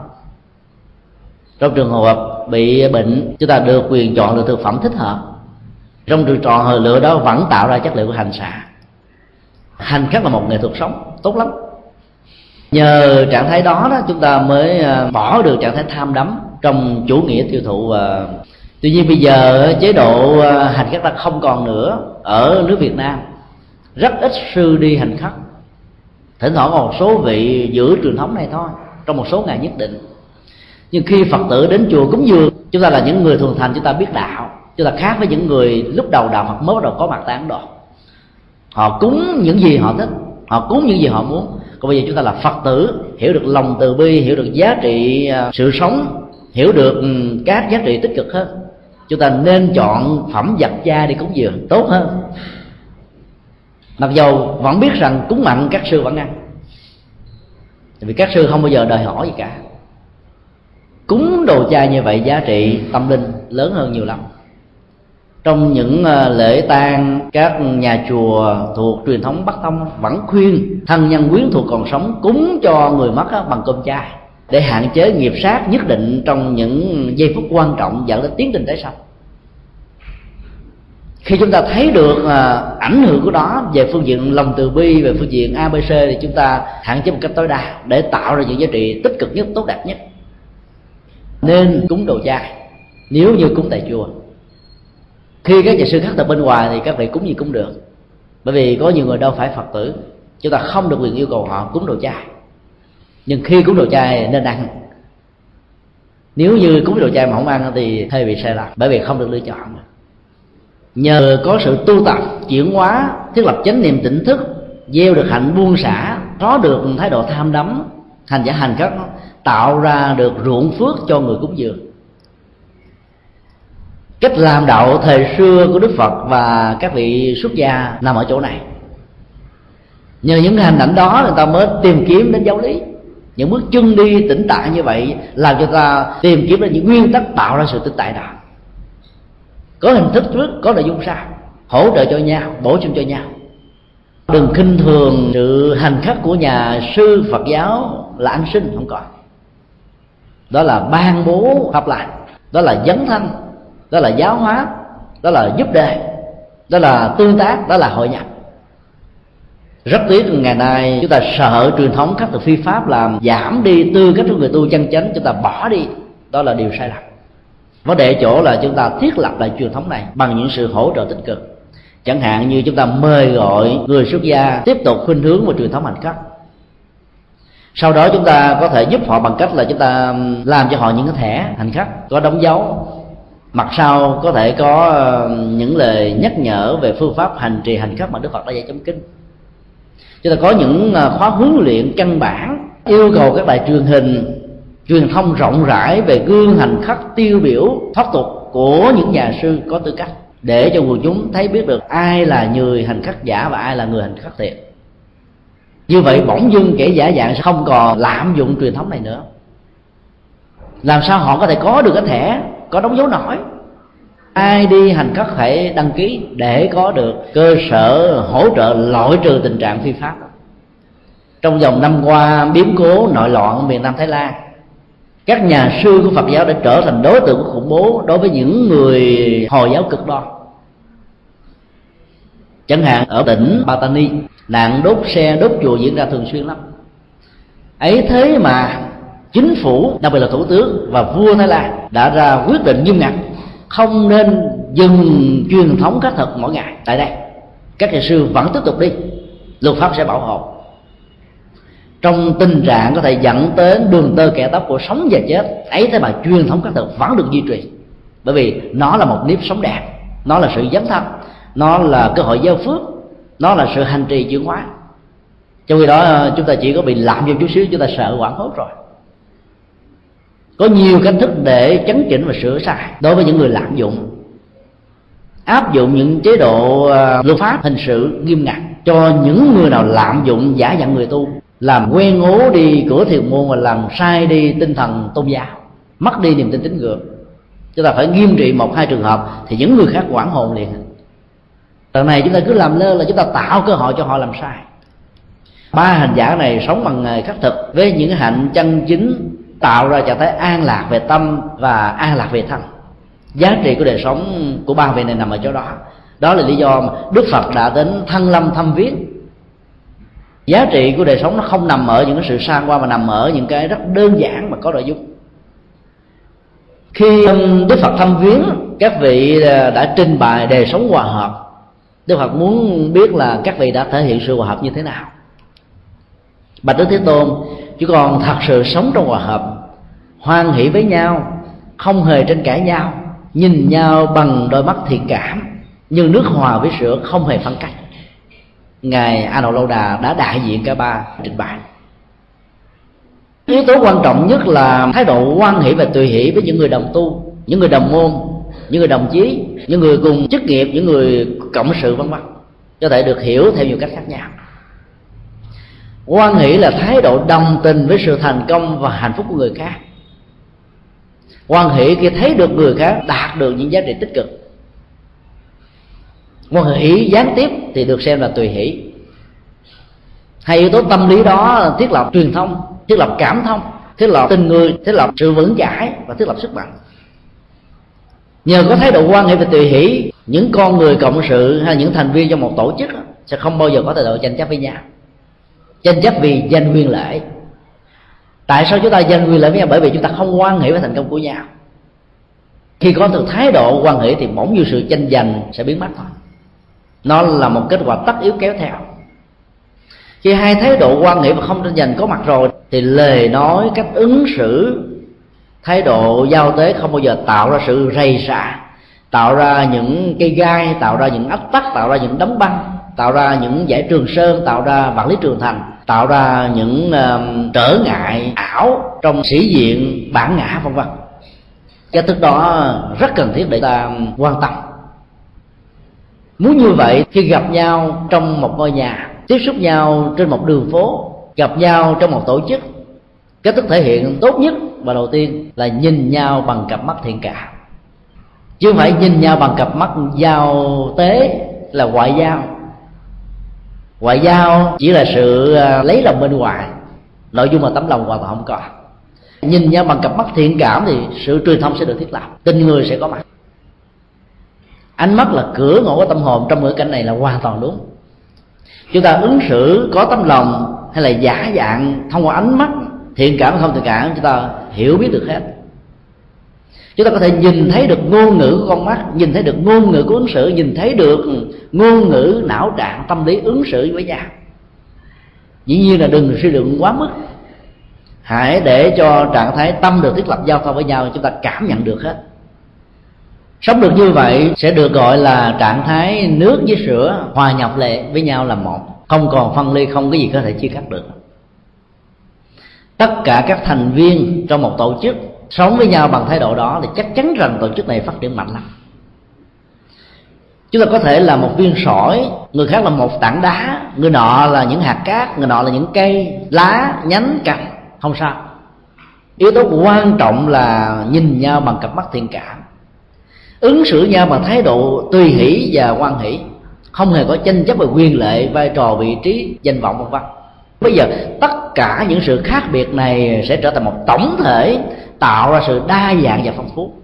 Trong trường hợp bị bệnh, chúng ta được quyền chọn được thực phẩm thích hợp. Trong trường tròn hồi lựa đó vẫn tạo ra chất liệu của hành xả. Hành khất là một nghệ thuật sống tốt lắm. Nhờ trạng thái đó chúng ta mới bỏ được trạng thái tham đắm trong chủ nghĩa tiêu thụ. Tuy nhiên bây giờ chế độ hành khất đã không còn nữa. Ở nước Việt Nam rất ít sư đi hành khất, thỉnh thoảng một số vị giữ truyền thống này thôi trong một số ngày nhất định. Nhưng khi Phật tử đến chùa cúng dường, chúng ta là những người thuần thành, chúng ta biết đạo, chúng ta khác với những người lúc đầu đạo Phật mới bắt đầu có mặt tại Ấn Độ. Họ cúng những gì họ thích, họ cúng những gì họ muốn. Còn bây giờ chúng ta là Phật tử, hiểu được lòng từ bi, hiểu được giá trị sự sống, hiểu được các giá trị tích cực hơn. Chúng ta nên chọn phẩm vật chay đi cúng dường tốt hơn. Mặc dầu vẫn biết rằng cúng mặn các sư vẫn ăn, vì các sư không bao giờ đòi hỏi gì cả. Cúng đồ chay như vậy giá trị tâm linh lớn hơn nhiều lắm. Trong những lễ tang, các nhà chùa thuộc truyền thống Bắc Tông vẫn khuyên thân nhân quyến thuộc còn sống cúng cho người mất bằng cơm chay, để hạn chế nghiệp sát nhất định trong những giây phút quan trọng dẫn đến tiến trình tái sanh. Khi chúng ta thấy được ảnh hưởng của đó về phương diện lòng từ bi, về phương diện ABC, thì chúng ta hạn chế một cách tối đa để tạo ra những giá trị tích cực nhất, tốt đẹp nhất. Nên cúng đồ chay nếu như cúng tại chùa. Khi các nhà sư khác tại bên ngoài thì các vị cúng gì cũng được, bởi vì có nhiều người đâu phải Phật tử, chúng ta không được quyền yêu cầu họ cúng đồ chay. Nhưng khi cúng đồ chay nên ăn. Nếu như cúng đồ chay mà không ăn thì hơi bị sai lầm, bởi vì không được lựa chọn. nhờ có sự tu tập chuyển hóa, thiết lập chánh niệm tỉnh thức, gieo được hạnh buông xả, có được thái độ tham đắm, hành giả hành khất tạo ra được ruộng phước cho người cúng dường. Cách làm đạo thời xưa của Đức Phật và các vị xuất gia nằm ở chỗ này. Nhờ những hành động đó người ta mới tìm kiếm đến giáo lý. Những bước chân đi tĩnh tại như vậy làm cho ta tìm kiếm ra những nguyên tắc tạo ra sự tĩnh tại đó. Có hình thức trước, có nội dung sau, hỗ trợ cho nhau, bổ sung cho nhau. Đừng khinh thường sự hành khất của nhà sư Phật giáo là ăn sinh, không có. Đó là ban bố pháp lành, đó là dấn thân, đó là giáo hóa, đó là giúp đời, đó là tương tác, đó là hội nhập. Rất tiếc ngày nay chúng ta sợ truyền thống khất thực phi pháp làm giảm đi tư cách của người tu chân chánh, chúng ta bỏ đi, đó là điều sai lầm. Vấn đề chỗ là chúng ta thiết lập lại truyền thống này bằng những sự hỗ trợ tích cực. Chẳng hạn như chúng ta mời gọi người xuất gia tiếp tục khuynh hướng vào truyền thống hành khất. Sau đó chúng ta có thể giúp họ bằng cách là chúng ta làm cho họ những cái thẻ hành khất có đóng dấu, mặt sau có thể có những lời nhắc nhở về phương pháp hành trì hành khất mà Đức Phật đã dạy trong kinh. Chúng ta có những khóa huấn luyện căn bản, yêu cầu các đài truyền hình truyền thông rộng rãi về gương hành khất tiêu biểu thoát tục của những nhà sư có tư cách, để cho quần chúng thấy biết được ai là người hành khất giả và ai là người hành khất thiệt. Như vậy bỗng dưng kẻ giả dạng sẽ không còn lạm dụng truyền thống này nữa. Làm sao họ có thể có được cái thẻ có đóng dấu nổi? Ai đi hành khất phải đăng ký để có được cơ sở hỗ trợ loại trừ tình trạng phi pháp. Trong vòng năm qua biến cố nội loạn ở miền Nam Thái Lan, các nhà sư của Phật giáo đã trở thành đối tượng của khủng bố đối với những người Hồi giáo cực đoan. Chẳng hạn ở tỉnh Pattani, nạn đốt xe đốt chùa diễn ra thường xuyên lắm. Ấy thế mà chính phủ, đặc biệt là thủ tướng và vua Thái Lan đã ra quyết định nghiêm ngặt không nên dừng truyền thống khất thực mỗi ngày tại đây. Các nhà sư vẫn tiếp tục đi, luật pháp sẽ bảo hộ. Trong tình trạng có thể dẫn đến đường tơ kẻ tóc của sống và chết, ấy thế mà truyền thống khất thực vẫn được duy trì, bởi vì nó là một nếp sống đẹp, nó là sự dấn thân, nó là cơ hội gieo phước, nó là sự hành trì chuyển hóa. Trong khi đó chúng ta chỉ có bị lạm dụng chút xíu, chúng ta sợ hoảng hốt rồi. Có nhiều cách thức để chấn chỉnh và sửa sai đối với những người lạm dụng. Áp dụng những chế độ luật pháp hình sự nghiêm ngặt cho những người nào lạm dụng giả dạng người tu, làm quen ngố đi cửa thiền môn và làm sai đi tinh thần tôn giáo, mất đi niềm tin tín ngưỡng. Chúng ta phải nghiêm trị một hai trường hợp thì những người khác hoảng hồn liền. Lần này chúng ta cứ làm lơ là chúng ta tạo cơ hội cho họ làm sai. Ba hành giả này sống bằng nghề khất thực với những hạnh chân chính, tạo ra trạng thái an lạc về tâm và an lạc về thân. Giá trị của đời sống của ba vị này nằm ở chỗ đó. Đó là lý do mà Đức Phật đã đến Thân Lâm thăm viếng. Giá trị của đời sống nó không nằm ở những cái sự sang qua, mà nằm ở những cái rất đơn giản mà có nội dung. Khi Đức Phật thăm viếng, các vị đã trình bày đời sống hòa hợp. Đức Phật muốn biết là các vị đã thể hiện sự hòa hợp như thế nào. Bạch Đức Thế Tôn, chứ còn thật sự sống trong hòa hợp, hoan hỷ với nhau, không hề tranh cãi nhau, nhìn nhau bằng đôi mắt thiện cảm, như nước hòa với sữa, không hề phân cách. Ngài A Nan Lâu Đà đã đại diện cả ba trình bày. Yếu tố quan trọng nhất là thái độ hoan hỷ và tùy hỷ với những người đồng tu, những người đồng môn, những người đồng chí, những người cùng chức nghiệp, những người cộng sự vân vân, có thể được hiểu theo nhiều cách khác nhau. Hoan hỷ là thái độ đồng tình với sự thành công và hạnh phúc của người khác. Hoan hỷ khi thấy được người khác đạt được những giá trị tích cực. Hoan hỷ gián tiếp thì được xem là tùy hỷ. Hai yếu tố tâm lý đó thiết lập truyền thông, thiết lập cảm thông, thiết lập tình người, thiết lập sự vững chãi và thiết lập sức mạnh. Nhờ có thái độ hoan hỷ và tùy hỷ, những con người cộng sự hay những thành viên trong một tổ chức sẽ không bao giờ có thái độ tranh chấp với nhau. Tranh chấp vì danh quyền lợi. Tại sao chúng ta danh quyền lợi với nhau? Bởi vì chúng ta không hoan hỷ với thành công của nhau. Khi có được thái độ hoan hỷ thì bỗng như sự tranh giành sẽ biến mất thôi. Nó là một kết quả tất yếu kéo theo. Khi hai thái độ hoan hỷ và không tranh giành có mặt rồi thì lời nói, cách ứng xử, thái độ giao tế không bao giờ tạo ra sự rầy rả, tạo ra những cây gai, tạo ra những ách tắc, tạo ra những đóng băng, tạo ra những dãy Trường Sơn, tạo ra vật lý Trường Thành, tạo ra những trở ngại ảo trong sĩ diện bản ngã vân vân. Cái thức đó rất cần thiết để ta quan tâm. Muốn như vậy, khi gặp nhau trong một ngôi nhà, tiếp xúc nhau trên một đường phố, gặp nhau trong một tổ chức, cái thức thể hiện tốt nhất và đầu tiên là nhìn nhau bằng cặp mắt thiện cảm, chứ không phải nhìn nhau bằng cặp mắt giao tế là ngoại giao. Ngoại giao chỉ là sự lấy lòng bên ngoài, nội dung là tấm lòng hoàn toàn không có. Nhìn nhau bằng cặp mắt thiện cảm thì sự truyền thông sẽ được thiết lập, tình người sẽ có mặt. Ánh mắt là cửa ngõ của tâm hồn, trong ngữ cảnh này là hoàn toàn đúng. Chúng ta ứng xử có tấm lòng hay là giả dạng thông qua ánh mắt, thiện cảm không thiện cảm, chúng ta hiểu biết được hết. Chúng ta có thể nhìn thấy được ngôn ngữ của con mắt, nhìn thấy được ngôn ngữ của ứng xử, nhìn thấy được ngôn ngữ não trạng tâm lý ứng xử với nhau. Dĩ nhiên là đừng suy luận quá mức, hãy để cho trạng thái tâm được thiết lập giao thông với nhau, chúng ta cảm nhận được hết. Sống được như vậy sẽ được gọi là trạng thái nước với sữa hòa nhập lại với nhau là một, không còn phân ly, không có gì có thể chia cắt được. Tất cả các thành viên trong một tổ chức sống với nhau bằng thái độ đó thì chắc chắn rằng tổ chức này phát triển mạnh lắm. Chúng ta có thể là một viên sỏi, người khác là một tảng đá, người nọ là những hạt cát, người nọ là những cây, lá, nhánh, cành, không sao. Yếu tố quan trọng là nhìn nhau bằng cặp mắt thiện cảm, ứng xử nhau bằng thái độ tùy hỷ và hoan hỷ, không hề có tranh chấp về quyền lợi, vai trò, vị trí, danh vọng vân vân. Bây giờ tất cả những sự khác biệt này sẽ trở thành một tổng thể, tạo ra sự đa dạng và phong phú.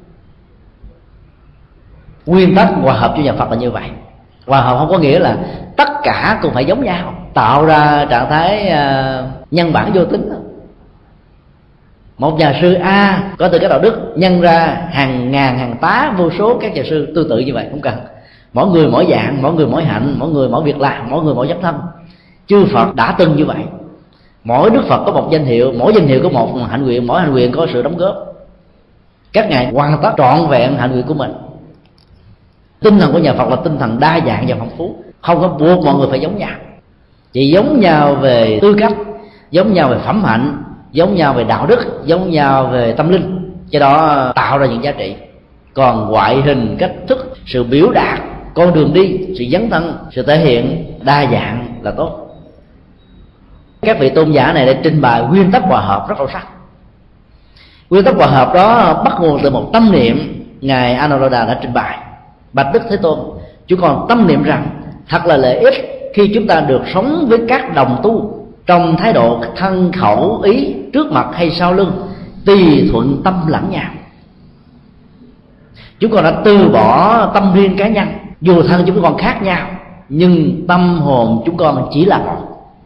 Nguyên tắc hòa hợp của nhà Phật là như vậy. Hòa hợp không có nghĩa là tất cả cùng phải giống nhau, tạo ra trạng thái nhân bản vô tính. Một nhà sư A có tư cách đạo đức nhân ra hàng ngàn hàng tá vô số các nhà sư tương tự như vậy, không cần. Mỗi người mỗi dạng, mỗi người mỗi hạnh, mỗi người mỗi việc làm, mỗi người mỗi dấn thân. Chư Phật đã từng như vậy. Mỗi Đức Phật có một danh hiệu, mỗi danh hiệu có một hạnh nguyện, mỗi hạnh nguyện có sự đóng góp. Các ngài hoàn tất trọn vẹn hạnh nguyện của mình. Tinh thần của nhà Phật là tinh thần đa dạng và phong phú, không có buộc mọi người phải giống nhau, chỉ giống nhau về tư cách, giống nhau về phẩm hạnh, giống nhau về đạo đức, giống nhau về tâm linh, cho đó tạo ra những giá trị. Còn ngoại hình, cách thức, sự biểu đạt, con đường đi, sự dấn thân, sự thể hiện đa dạng là tốt. Các vị tôn giả này đã trình bày nguyên tắc hòa hợp rất sâu sắc. Nguyên tắc hòa hợp đó bắt nguồn từ một tâm niệm ngài Anuruddha đã trình bày: bạch Đức Thế Tôn, chúng con tâm niệm rằng thật là lợi ích khi chúng ta được sống với các đồng tu trong thái độ thân khẩu ý, trước mặt hay sau lưng, tùy thuận tâm lẫn nhau. Chúng con đã từ bỏ tâm riêng cá nhân, dù thân chúng con khác nhau nhưng tâm hồn chúng con chỉ là một.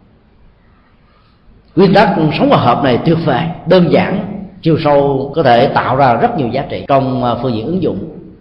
Nguyên tắc sống hòa hợp này tuyệt vời, đơn giản, chiều sâu, có thể tạo ra rất nhiều giá trị trong phương diện ứng dụng.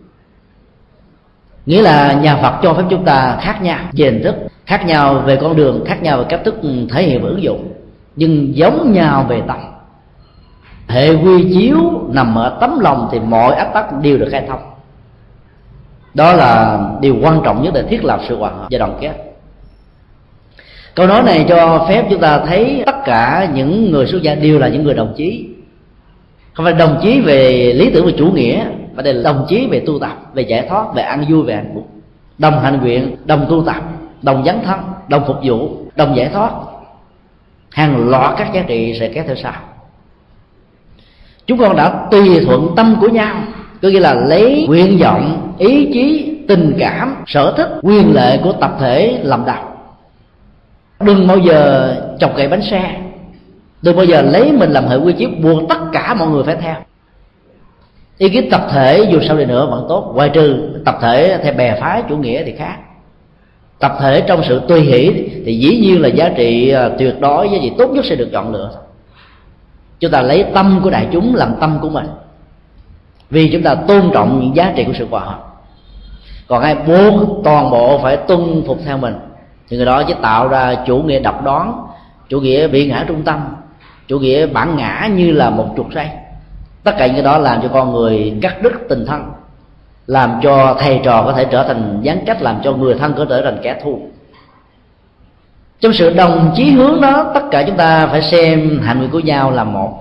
Nghĩa là nhà Phật cho phép chúng ta khác nhau về hình thức, khác nhau về con đường, khác nhau về cách thức thể hiện và ứng dụng, nhưng giống nhau về tâm. Hệ quy chiếu nằm ở tấm lòng thì mọi ách tắc đều được khai thông. Đó là điều quan trọng nhất để thiết lập sự hòa hợp và đoàn kết. Câu nói này cho phép chúng ta thấy tất cả những người xuất gia đều là những người đồng chí. Không phải đồng chí về lý tưởng và chủ nghĩa, mà đây là đồng chí về tu tập, về giải thoát, về an vui, về hạnh phúc. Đồng hành nguyện, đồng tu tập, đồng dấn thân, đồng phục vụ, đồng giải thoát. Hàng loạt các giá trị sẽ kéo theo sau. Chúng con đã tùy thuận tâm của nhau, có nghĩa là lấy nguyện vọng, ý chí, tình cảm, sở thích, quyền lệ của tập thể làm đầu. Đừng bao giờ chọc gậy bánh xe, đừng bao giờ lấy mình làm hệ quy chiếu buộc tất cả mọi người phải theo. Ý kiến tập thể dù sao đi nữa vẫn tốt, ngoại trừ tập thể theo bè phái chủ nghĩa thì khác. Tập thể trong sự tùy hỷ thì dĩ nhiên là giá trị tuyệt đối, giá trị tốt nhất sẽ được chọn lựa. Chúng ta lấy tâm của đại chúng làm tâm của mình, vì chúng ta tôn trọng những giá trị của sự hòa hợp. Còn ai buộc toàn bộ phải tuân phục theo mình thì người đó chỉ tạo ra chủ nghĩa độc đoán, chủ nghĩa bị ngã trung tâm, chủ nghĩa bản ngã như là một chuột say. Tất cả những cái đó làm cho con người cắt đứt tình thân, làm cho thầy trò có thể trở thành gián cách, làm cho người thân có thể trở thành kẻ thù. Trong sự đồng chí hướng đó, tất cả chúng ta phải xem hành vi của nhau là một.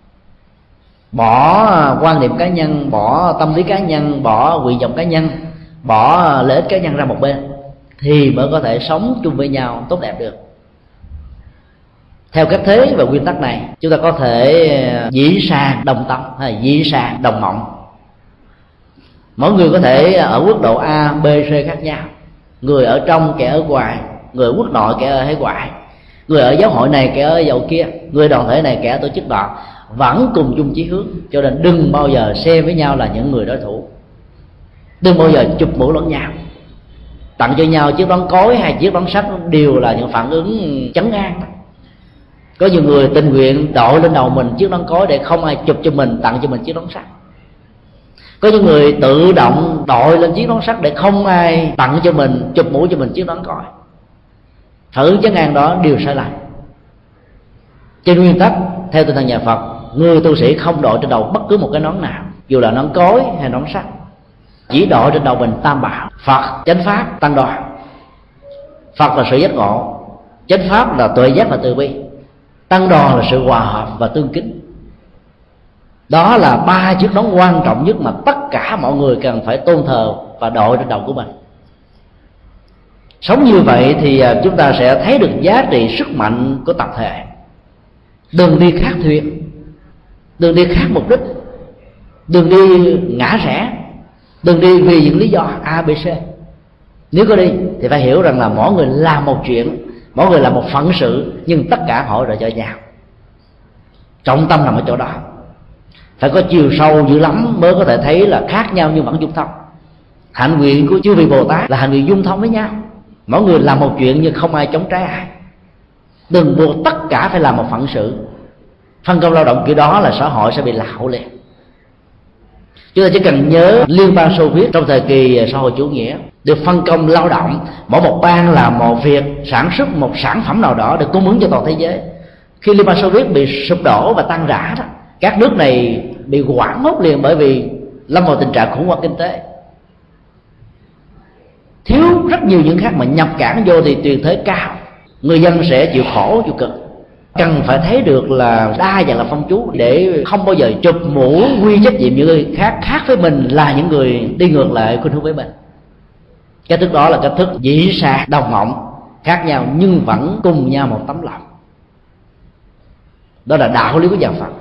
Bỏ quan niệm cá nhân, bỏ tâm lý cá nhân, bỏ nguyện vọng cá nhân, bỏ lợi ích cá nhân ra một bên, thì mới có thể sống chung với nhau tốt đẹp được. Theo cách thế và nguyên tắc này, chúng ta có thể dĩ sàng đồng tâm hay dĩ sàng đồng mộng. Mỗi người có thể ở quốc độ A, B, C khác nhau. Người ở trong, kẻ ở ngoài. Người ở quốc nội, kẻ ở hải ngoại. Người ở giáo hội này, kẻ ở giáo hội kia. Người đoàn thể này, kẻ ở tổ chức đó, vẫn cùng chung chí hướng. Cho nên đừng bao giờ xem với nhau là những người đối thủ. Đừng bao giờ chụp mũ lẫn nhau. Tặng cho nhau chiếc nón cối hay chiếc nón sắt đều là những phản ứng chấn an. Có nhiều người tình nguyện đội lên đầu mình chiếc nón cối để không ai chụp cho mình, tặng cho mình chiếc nón sắt. Có những người tự động đội lên chiếc nón sắt để không ai tặng cho mình, chụp mũ cho mình chiếc nón cối. Phản ứng chấn an đó đều sai lầm. Trên nguyên tắc, theo tinh thần nhà Phật, người tu sĩ không đội trên đầu bất cứ một cái nón nào, dù là nón cối hay nón sắt. Chỉ đội trên đầu mình tam bảo: Phật, chánh pháp, tăng đoàn. Phật là sự giác ngộ, chánh pháp là tuệ giác và từ bi, tăng đoàn là sự hòa hợp và tương kính. Đó là ba chiếc nón quan trọng nhất mà tất cả mọi người cần phải tôn thờ và đội trên đầu của mình. Sống như vậy thì chúng ta sẽ thấy được giá trị sức mạnh của tập thể. Đừng đi khác thuyền, đừng đi khác mục đích, đừng đi ngã rẽ, đừng đi vì những lý do A, B, C. Nếu có đi thì phải hiểu rằng là mỗi người làm một chuyện, mỗi người làm một phận sự, nhưng tất cả hỗ trợ cho nhau. Trọng tâm nằm ở chỗ đó. Phải có chiều sâu dữ lắm mới có thể thấy là khác nhau nhưng vẫn dung thông. Hạnh nguyện của chư vị Bồ Tát là hạnh nguyện dung thông với nhau. Mỗi người làm một chuyện nhưng không ai chống trái ai. Đừng buộc tất cả phải làm một phận sự. Phân công lao động kiểu đó là xã hội sẽ bị lạo liền. Chúng ta chỉ cần nhớ Liên bang Xô Viết trong thời kỳ xã hội chủ nghĩa được phân công lao động, mỗi một bang làm một việc, sản xuất một sản phẩm nào đó để cung ứng cho toàn thế giới. Khi Liên bang Xô Viết bị sụp đổ và tan rã đó, các nước này bị hoảng hốt liền, bởi vì lâm vào tình trạng khủng hoảng kinh tế, thiếu rất nhiều những khác mà nhập cảng vô thì tiền thuế cao, người dân sẽ chịu khổ chịu cực. Cần phải thấy được là đa dạng là phong chú, để không bao giờ chụp mũ quy trách nhiệm những người khác với mình là những người đi ngược lại khuynh hướng với mình. Cái thức đó là cách thức dĩ sạc đồng mộng, khác nhau nhưng vẫn cùng nhau một tấm lòng. Đó là đạo lý của nhà Phật.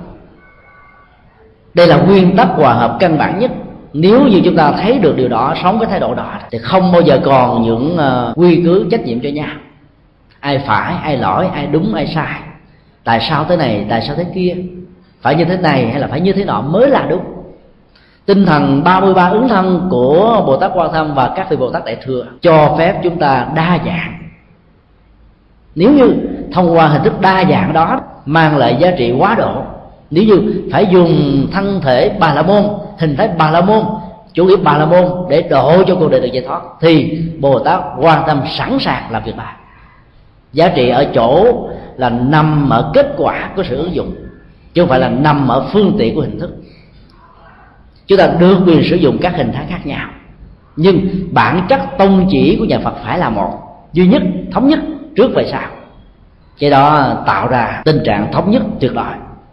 Đây là nguyên tắc hòa hợp căn bản nhất. Nếu như chúng ta thấy được điều đó, sống cái thái độ đó, thì không bao giờ còn những quy cứ trách nhiệm cho nhau. Ai phải, ai lỗi, ai đúng, ai sai. Tại sao thế này, tại sao thế kia, phải như thế này hay là phải như thế nọ mới là đúng. Tinh thần 33 ứng thân của Bồ Tát Quan Tham và các vị Bồ Tát Đại Thừa cho phép chúng ta đa dạng. Nếu như thông qua hình thức đa dạng đó mang lại giá trị quá độ, nếu như phải dùng thân thể Bà La Môn, hình thái Bà La Môn, chủ nghĩa Bà La Môn để độ cho cuộc đời được giải thoát, thì Bồ Tát Quan Tâm sẵn sàng làm việc đó. Giá trị ở chỗ là nằm ở kết quả của sự ứng dụng, chứ không phải là nằm ở phương tiện của hình thức. Chúng ta được quyền sử dụng các hình thái khác nhau, nhưng bản chất tông chỉ của nhà Phật phải là một, duy nhất, thống nhất trước về sau. Cái đó tạo ra tình trạng thống nhất tuyệt đối.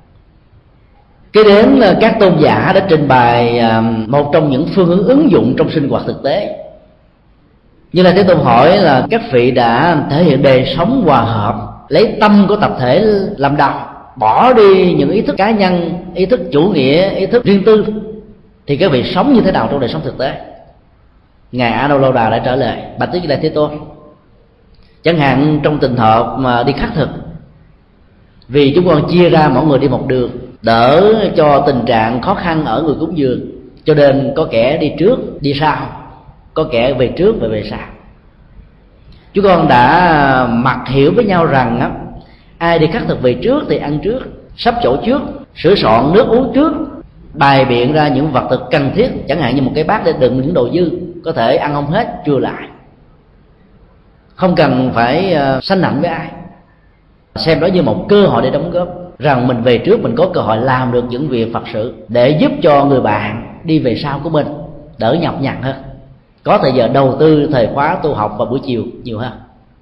Kế đến các tôn giả đã trình bày một trong những phương hướng ứng dụng trong sinh hoạt thực tế. Như là Thế Tôn hỏi là các vị đã thể hiện đời sống hòa hợp, lấy tâm của tập thể làm đầu, bỏ đi những ý thức cá nhân, ý thức chủ nghĩa, ý thức riêng tư, thì các vị sống như thế nào trong đời sống thực tế? Ngài A Nan Lâu Đà đã trả lời: bạch Như Lai Thế Tôn, chẳng hạn trong tình hợp mà đi khắc thực, vì chúng con chia ra mỗi người đi một đường, đỡ cho tình trạng khó khăn ở người cúng dường, cho nên có kẻ đi trước đi sau, có kẻ về trước và về sau. Chúng con đã mặc hiểu với nhau rằng á, ai đi khắc thực về trước thì ăn trước, sắp chỗ trước, sửa soạn nước uống trước, bày biện ra những vật thực cần thiết, chẳng hạn như một cái bát để đựng những đồ dư, có thể ăn không hết chừa lại, không cần phải sanh nặng với ai, xem đó như một cơ hội để đóng góp, rằng mình về trước mình có cơ hội làm được những việc Phật sự để giúp cho người bạn đi về sau của mình đỡ nhọc nhằn hơn, có thời giờ đầu tư thời khóa tu học vào buổi chiều nhiều hơn.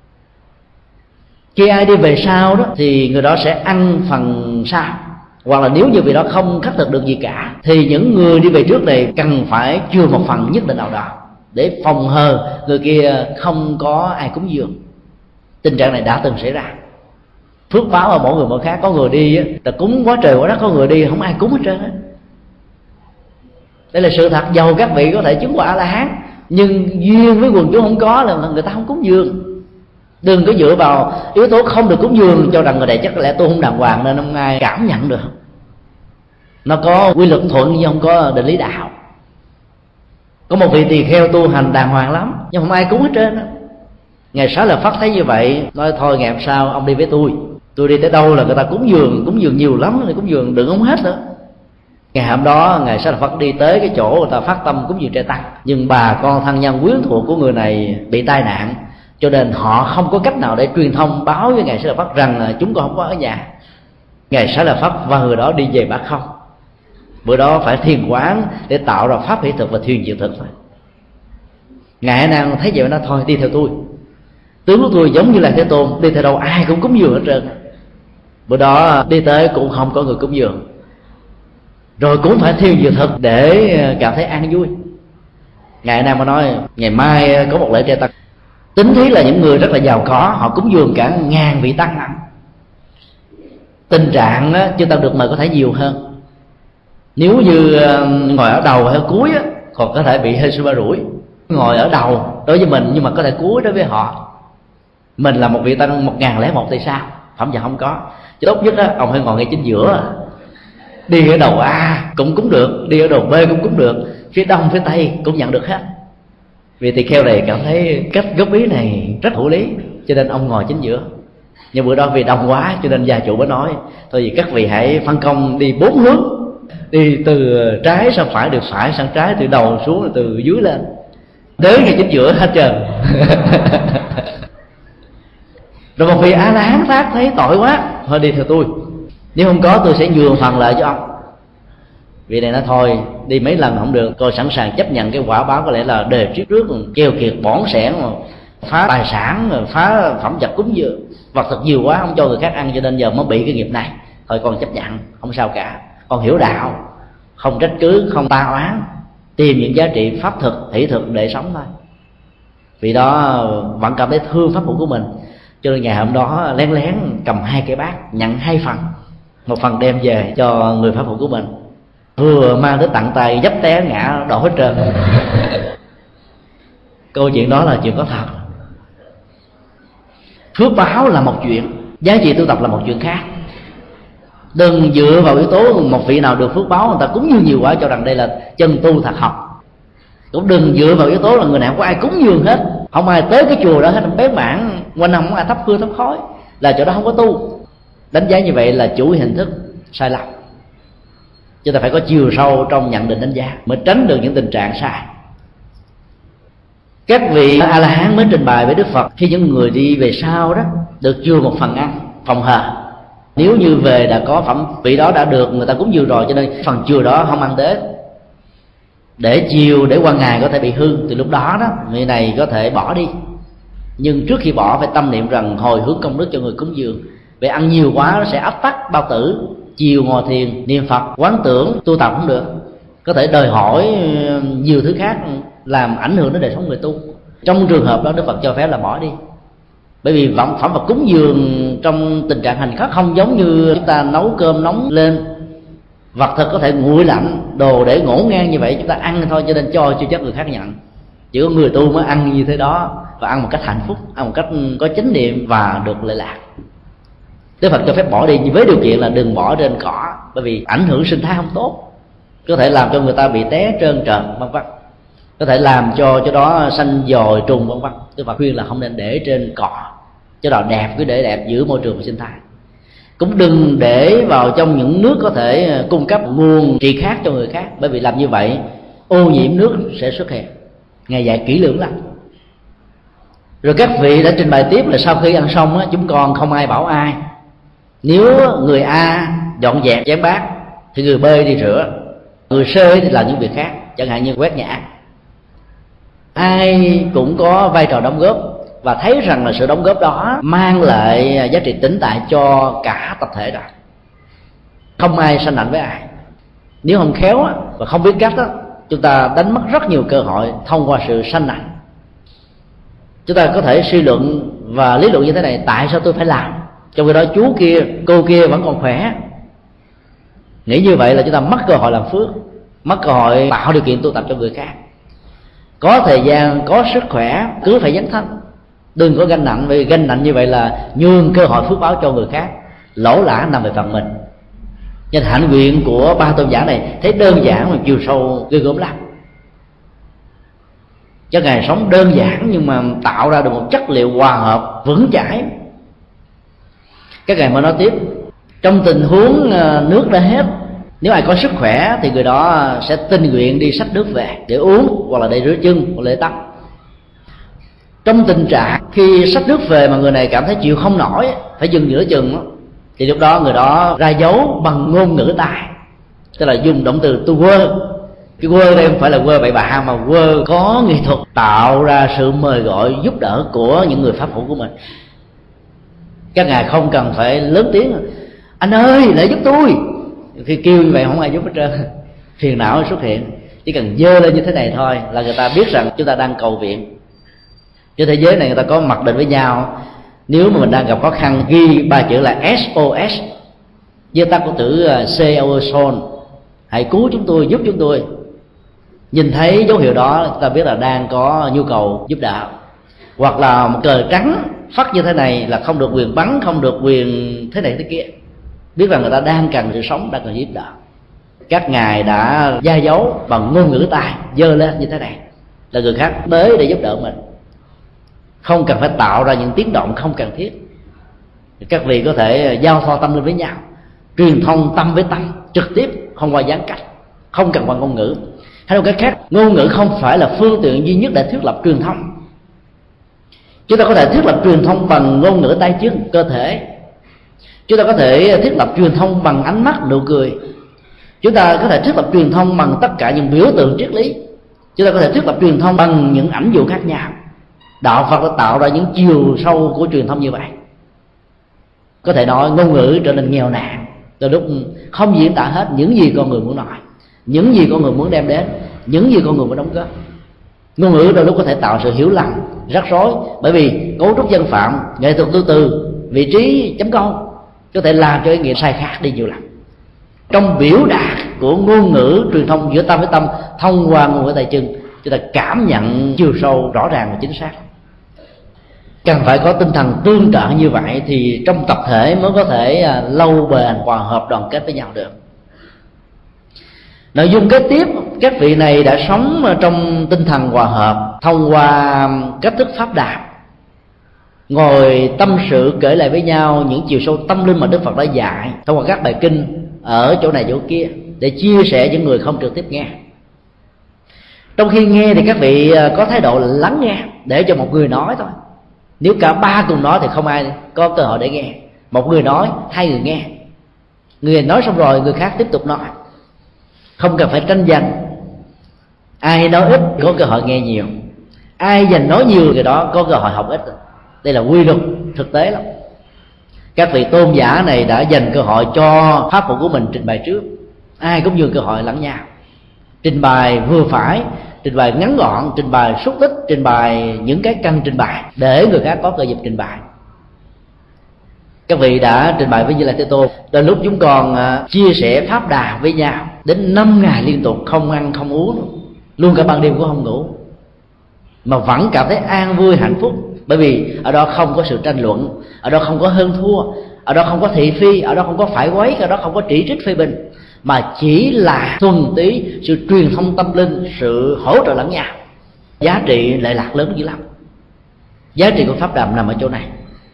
Khi ai đi về sau đó thì người đó sẽ ăn phần sau, hoặc là nếu như vị đó không khắc thực được gì cả thì những người đi về trước này cần phải chừa một phần nhất định nào đó để phòng hờ người kia không có ai cúng dường. Tình trạng này đã từng xảy ra. Phước báo ở mỗi người mỗi khác, có người đi là cúng quá trời quá đất, có người đi không ai cúng hết trơn á. Đây là sự thật, dầu các vị có thể chứng quả A-la-hán nhưng duyên với quần chúng không có là người ta không cúng dường. Đừng có dựa vào yếu tố không được cúng dường cho rằng người này chắc có lẽ tu không đàng hoàng nên không ai cảm nhận được. Nó có quy luật thuận nhưng không có định lý đạo. Có một vị tỳ kheo tu hành đàng hoàng lắm nhưng không ai cúng hết trơn đó. Ngài Xá Lợi Phất thấy như vậy nói thôi ngày hôm sau ông đi với tôi đi tới đâu là người ta cúng dường nhiều lắm, người cúng dường đừng không hết nữa. Ngày hôm đó Ngài Xá Lợi Phất đi tới cái chỗ người ta phát tâm cúng dường trai tăng, nhưng bà con thân nhân quyến thuộc của người này bị tai nạn, cho nên họ không có cách nào để truyền thông báo với Ngài Xá Lợi Phất rằng chúng con không có ở nhà. Ngài Xá Lợi Phất và người đó đi về Bát Không. Bữa đó phải thiền quán để tạo ra pháp hỷ thực và thiền diệu thực thôi. Ngài A Nan thấy vậy nó thôi đi theo tôi. Tướng của tôi giống như là Thế Tôn, đi theo đâu ai cũng cúng dường hết trơn. Bữa đó đi tới cũng không có người cúng dường, rồi cũng phải thiền diệu thực để cảm thấy an vui. Ngài A Nan mà nói ngày mai có một lễ trai tăng, tính thí là những người rất là giàu có, họ cúng dường cả 1000 vị tăng nặng. Tình trạng đó, chư tăng được mời có thể nhiều hơn. Nếu như ngồi ở đầu hay cuối á, còn có thể bị hơi sơ rủi. Ngồi ở đầu đối với mình nhưng mà có thể cuối đối với họ. Mình là một vị tăng 1001 thì sao? Phẩm giờ không có. Chứ tốt nhất á, ông phải ngồi ngay chính giữa. Đi ở đầu A cũng cúng được, đi ở đầu B cũng cúng được, phía đông phía tây cũng nhận được hết. Vì tỳ kheo này cảm thấy cách góp ý này rất hữu lý, cho nên ông ngồi chính giữa. Nhưng bữa đó vì đông quá cho nên gia chủ mới nói thôi vì các vị hãy phân công đi 4 hướng, đi từ trái sang phải, từ phải sang trái, từ đầu xuống, từ dưới lên, đến ngay chính giữa hết trơn. Rồi một vị A-la-hán khác thấy tội quá, thôi đi theo tôi, nếu không có tôi sẽ nhường phần lại cho ông. Vị này nói thôi đi mấy lần không được, tôi sẵn sàng chấp nhận cái quả báo có lẽ là đề trước keo kiệt bỏn sẻn, phá tài sản, phá phẩm vật cúng dường, vật thật nhiều quá không cho người khác ăn, cho nên giờ mới bị cái nghiệp này. Thôi con chấp nhận không sao cả, con hiểu đạo, không trách cứ, không ta oán, tìm những giá trị pháp thực, hỷ thực để sống thôi. Vì đó vẫn cảm thấy thương pháp hữu của mình, cho nên ngày hôm đó lén lén cầm 2 cái bát, nhận 2 phần, một phần đem về cho người pháp hữu của mình, vừa mang tới tặng tay dấp té ngã đổ hết trơn. Câu chuyện đó là chuyện có thật. Phước báo là một chuyện, giá trị tu tập là một chuyện khác. Đừng dựa vào yếu tố một vị nào được phước báo người ta cúng dường nhiều quá cho rằng đây là chân tu thật học. Cũng đừng dựa vào yếu tố là người nào không có ai cúng dường hết, không ai tới cái chùa đó hết, bén mảng quanh năm không ai thắp hương thắp khói, là chỗ đó không có tu. Đánh giá như vậy là chủ hình thức sai lầm. Chúng ta phải có chiều sâu trong nhận định đánh giá mới tránh được những tình trạng sai. Các vị A-la-hán mới trình bày với Đức Phật khi những người đi về sau đó được chừa một phần ăn phòng hờ. Nếu như về đã có phẩm vị đó đã được người ta cúng dường rồi, cho nên phần chừa đó không ăn đến, để chiều để qua ngày có thể bị hư, thì lúc đó đó người này có thể bỏ đi. Nhưng trước khi bỏ phải tâm niệm rằng hồi hướng công đức cho người cúng dường. Vì ăn nhiều quá nó sẽ áp tắc bao tử, chiều ngồi thiền niệm Phật quán tưởng tu tập không được, có thể đòi hỏi nhiều thứ khác làm ảnh hưởng đến đời sống người tu. Trong trường hợp đó Đức Phật cho phép là bỏ đi. Bởi vì phẩm vật cúng dường trong tình trạng hành khất không giống như chúng ta nấu cơm nóng lên, vật thực có thể nguội lạnh, đồ để ngổn ngang như vậy chúng ta ăn thôi, cho nên cho chưa chắc người khác nhận. Chỉ có người tu mới ăn như thế đó, và ăn một cách hạnh phúc, ăn một cách có chánh niệm và được lợi lạc. Đức Phật cho phép bỏ đi với điều kiện là đừng bỏ trên cỏ, bởi vì ảnh hưởng sinh thái không tốt, có thể làm cho người ta bị té trơn trợn vân vân, có thể làm cho đó sanh dòi trùng vân vân. Đức Phật khuyên là không nên để trên cỏ, cho đó đẹp cứ để đẹp giữ môi trường và sinh thái. Cũng đừng để vào trong những nước có thể cung cấp nguồn trị khác cho người khác, bởi vì làm như vậy ô nhiễm nước sẽ xuất hiện. Ngài dạy kỹ lưỡng lắm. Rồi các vị đã trình bày tiếp là sau khi ăn xong á, chúng con không ai bảo ai. Nếu người A dọn dẹp chén bát thì người B đi rửa, người C thì làm những việc khác, chẳng hạn như quét nhà. ai cũng có vai trò đóng góp, và thấy rằng là sự đóng góp đó mang lại giá trị tĩnh tại cho cả tập thể đó. Không ai sanh hạnh với ai. Nếu không khéo và không biết cách đó, chúng ta đánh mất rất nhiều cơ hội thông qua sự sanh hạnh. Chúng ta có thể suy luận và lý luận như thế này: tại sao tôi phải làm, trong khi đó chú kia, cô kia vẫn còn khỏe. Nghĩ như vậy là chúng ta mất cơ hội làm phước, mất cơ hội tạo điều kiện tu tập cho người khác. Có thời gian, có sức khỏe, cứ phải dấn thân, đừng có ganh nặng, vì ganh nặng như vậy là nhường cơ hội phước báo cho người khác, lỗ lã nằm về phần mình. Nên hạnh nguyện của ba tôn giả này thấy đơn giản mà chiều sâu ghê gớm lắm. Cho Ngài sống đơn giản nhưng mà tạo ra được một chất liệu hòa hợp vững chãi. Các Ngài mới nói tiếp: trong tình huống nước đã hết, nếu ai có sức khỏe thì người đó sẽ tình nguyện đi xách nước về để uống, hoặc là để rửa chân, hoặc là để tắm. Trong tình trạng khi xách nước về mà người này cảm thấy chịu không nổi, phải dừng giữa chừng đó, thì lúc đó người đó ra dấu bằng ngôn ngữ tài, tức là dùng động từ tôi quơ. Cái quơ đây không phải là quơ bậy bạ, mà quơ có nghệ thuật tạo ra sự mời gọi giúp đỡ của những người pháp hữu của mình. Các Ngài không cần phải lớn tiếng: anh ơi lại giúp tôi. Khi kêu như vậy không ai giúp hết trơn, phiền não xuất hiện. Chỉ cần dơ lên như thế này thôi là người ta biết rằng chúng ta đang cầu viện. Trên thế giới này người ta có mặc định với nhau, nếu mà mình đang gặp khó khăn ghi ba chữ là SOS, viết tắt của từ Save Our Soul, hãy cứu chúng tôi, giúp chúng tôi. Nhìn thấy dấu hiệu đó chúng ta biết là đang có nhu cầu giúp đỡ. Hoặc là một cờ trắng phắt như thế này là không được quyền bắn, không được quyền thế này thế kia, biết rằng người ta đang cần sự sống, đang cần giúp đỡ. Các Ngài đã gia dấu bằng ngôn ngữ tài, dơ lên như thế này là người khác tới để giúp đỡ mình, không cần phải tạo ra những tiếng động không cần thiết. Các vị có thể giao thoa tâm linh với nhau, truyền thông tâm với tâm trực tiếp, không qua gián cách, không cần bằng ngôn ngữ. Hay một cái khác, ngôn ngữ không phải là phương tiện duy nhất để thiết lập truyền thông. Chúng ta có thể thiết lập truyền thông bằng ngôn ngữ tay chân, cơ thể. Chúng ta có thể thiết lập truyền thông bằng ánh mắt, nụ cười. Chúng ta có thể thiết lập truyền thông bằng tất cả những biểu tượng triết lý. Chúng ta có thể thiết lập truyền thông bằng những ảnh dụ khác nhau. Đạo Phật đã tạo ra những chiều sâu của truyền thông như vậy. Có thể nói ngôn ngữ trở nên nghèo nàn từ lúc không diễn tả hết những gì con người muốn nói, những gì con người muốn đem đến, những gì con người muốn đóng góp. Ngôn ngữ đôi lúc có thể tạo sự hiểu lầm, rắc rối, bởi vì cấu trúc dân phạm, nghệ thuật từ từ, vị trí chấm câu có thể làm cho ý nghĩa sai khác đi nhiều lắm. Trong biểu đạt của ngôn ngữ truyền thông giữa tâm với tâm thông qua ngôn ngữ tay chân, chúng ta cảm nhận chiều sâu rõ ràng và chính xác. Cần phải có tinh thần tương trợ như vậy thì trong tập thể mới có thể lâu bền hòa hợp đoàn kết với nhau được. Nội dung kế tiếp, các vị này đã sống trong tinh thần hòa hợp thông qua cách thức pháp đàm, ngồi tâm sự kể lại với nhau những chiều sâu tâm linh mà Đức Phật đã dạy thông qua các bài kinh ở chỗ này chỗ kia, để chia sẻ những người không trực tiếp nghe. Trong khi nghe thì các vị có thái độ là lắng nghe, để cho một người nói thôi. Nếu cả ba cùng nói thì không ai có cơ hội để nghe. Một người nói, hai người nghe. Người nói xong rồi người khác tiếp tục nói, không cần phải tranh giành. Ai nói ít có cơ hội nghe nhiều, ai dành nói nhiều người đó có cơ hội học ít. Đây là quy luật thực tế lắm. Các vị tôn giả này đã dành cơ hội cho pháp hữu của mình trình bày trước. Ai cũng nhường cơ hội lẫn nhau, trình bày vừa phải, trình bày ngắn gọn, trình bày xúc tích, trình bày những cái căn trình bày để người khác có cơ dịp trình bày. Các vị đã trình bày với Như Lai Thế Tôn, đến lúc chúng còn chia sẻ pháp đà với nhau đến 5 ngày liên tục, không ăn không uống, luôn cả ban đêm cũng không ngủ, mà vẫn cảm thấy an vui hạnh phúc. Bởi vì ở đó không có sự tranh luận, ở đó không có hơn thua, ở đó không có thị phi, ở đó không có phải quấy, ở đó không có chỉ trích phê bình, mà chỉ là thuần túy sự truyền thông tâm linh, sự hỗ trợ lẫn nhau. Giá trị lệ lạc lớn dữ lắm. Giá trị của pháp đàm nằm ở chỗ này.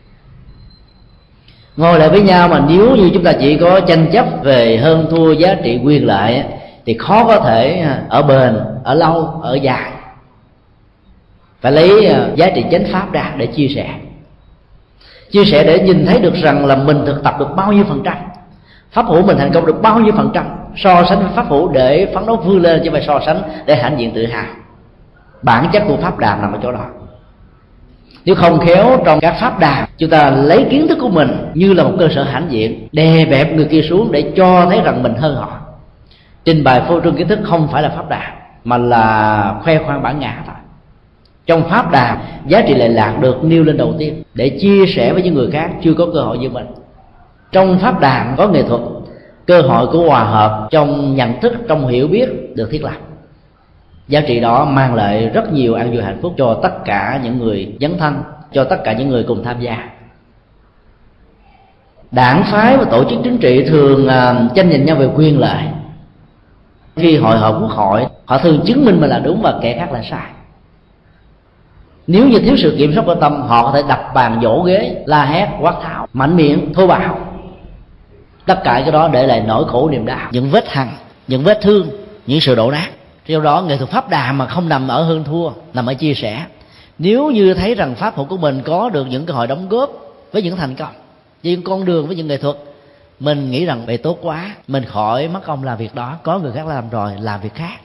Ngồi lại với nhau mà nếu như chúng ta chỉ có tranh chấp về hơn thua, giá trị, quyền lợi thì khó có thể ở bền, ở lâu, ở dài. Phải lấy giá trị chánh pháp ra để chia sẻ. Chia sẻ để nhìn thấy được rằng là mình thực tập được bao nhiêu phần trăm, pháp hữu mình thành công được bao nhiêu phần trăm, so sánh với pháp hữu để phấn đấu vươn lên, chứ không phải so sánh để hãnh diện tự hào. Bản chất của pháp đàm nằm ở chỗ đó. Nếu không khéo trong các pháp đàm, chúng ta lấy kiến thức của mình như là một cơ sở hãnh diện, đè bẹp người kia xuống để cho thấy rằng mình hơn họ. Trình bày phô trương kiến thức không phải là pháp đàm, mà là khoe khoang bản ngã thôi. Trong pháp đàm, giá trị lệ lạc được nêu lên đầu tiên để chia sẻ với những người khác chưa có cơ hội như mình. Trong pháp đàm có nghệ thuật, cơ hội của hòa hợp trong nhận thức, trong hiểu biết được thiết lập. Giá trị đó mang lại rất nhiều an vui hạnh phúc cho tất cả những người dấn thân, cho tất cả những người cùng tham gia. Đảng phái và tổ chức chính trị thường tranh giành nhau về quyền lợi. Khi hội họp quốc hội, họ thường chứng minh mình là đúng và kẻ khác là sai. Nếu như thiếu sự kiểm soát của tâm, họ có thể đập bàn dỗ ghế, la hét, quát tháo, mạnh miệng, thô bạo. Tất cả cái đó để lại nỗi khổ niềm đau, những vết hằn, những vết thương, những sự đổ nát. Do đó nghệ thuật pháp đàm mà không nằm ở hơn thua, nằm ở chia sẻ. Nếu như thấy rằng pháp hữu của mình có được những cơ hội đóng góp với những thành công, với những con đường, với những nghệ thuật, mình nghĩ rằng vậy tốt quá, mình khỏi mất công làm việc đó, có người khác làm rồi, làm việc khác.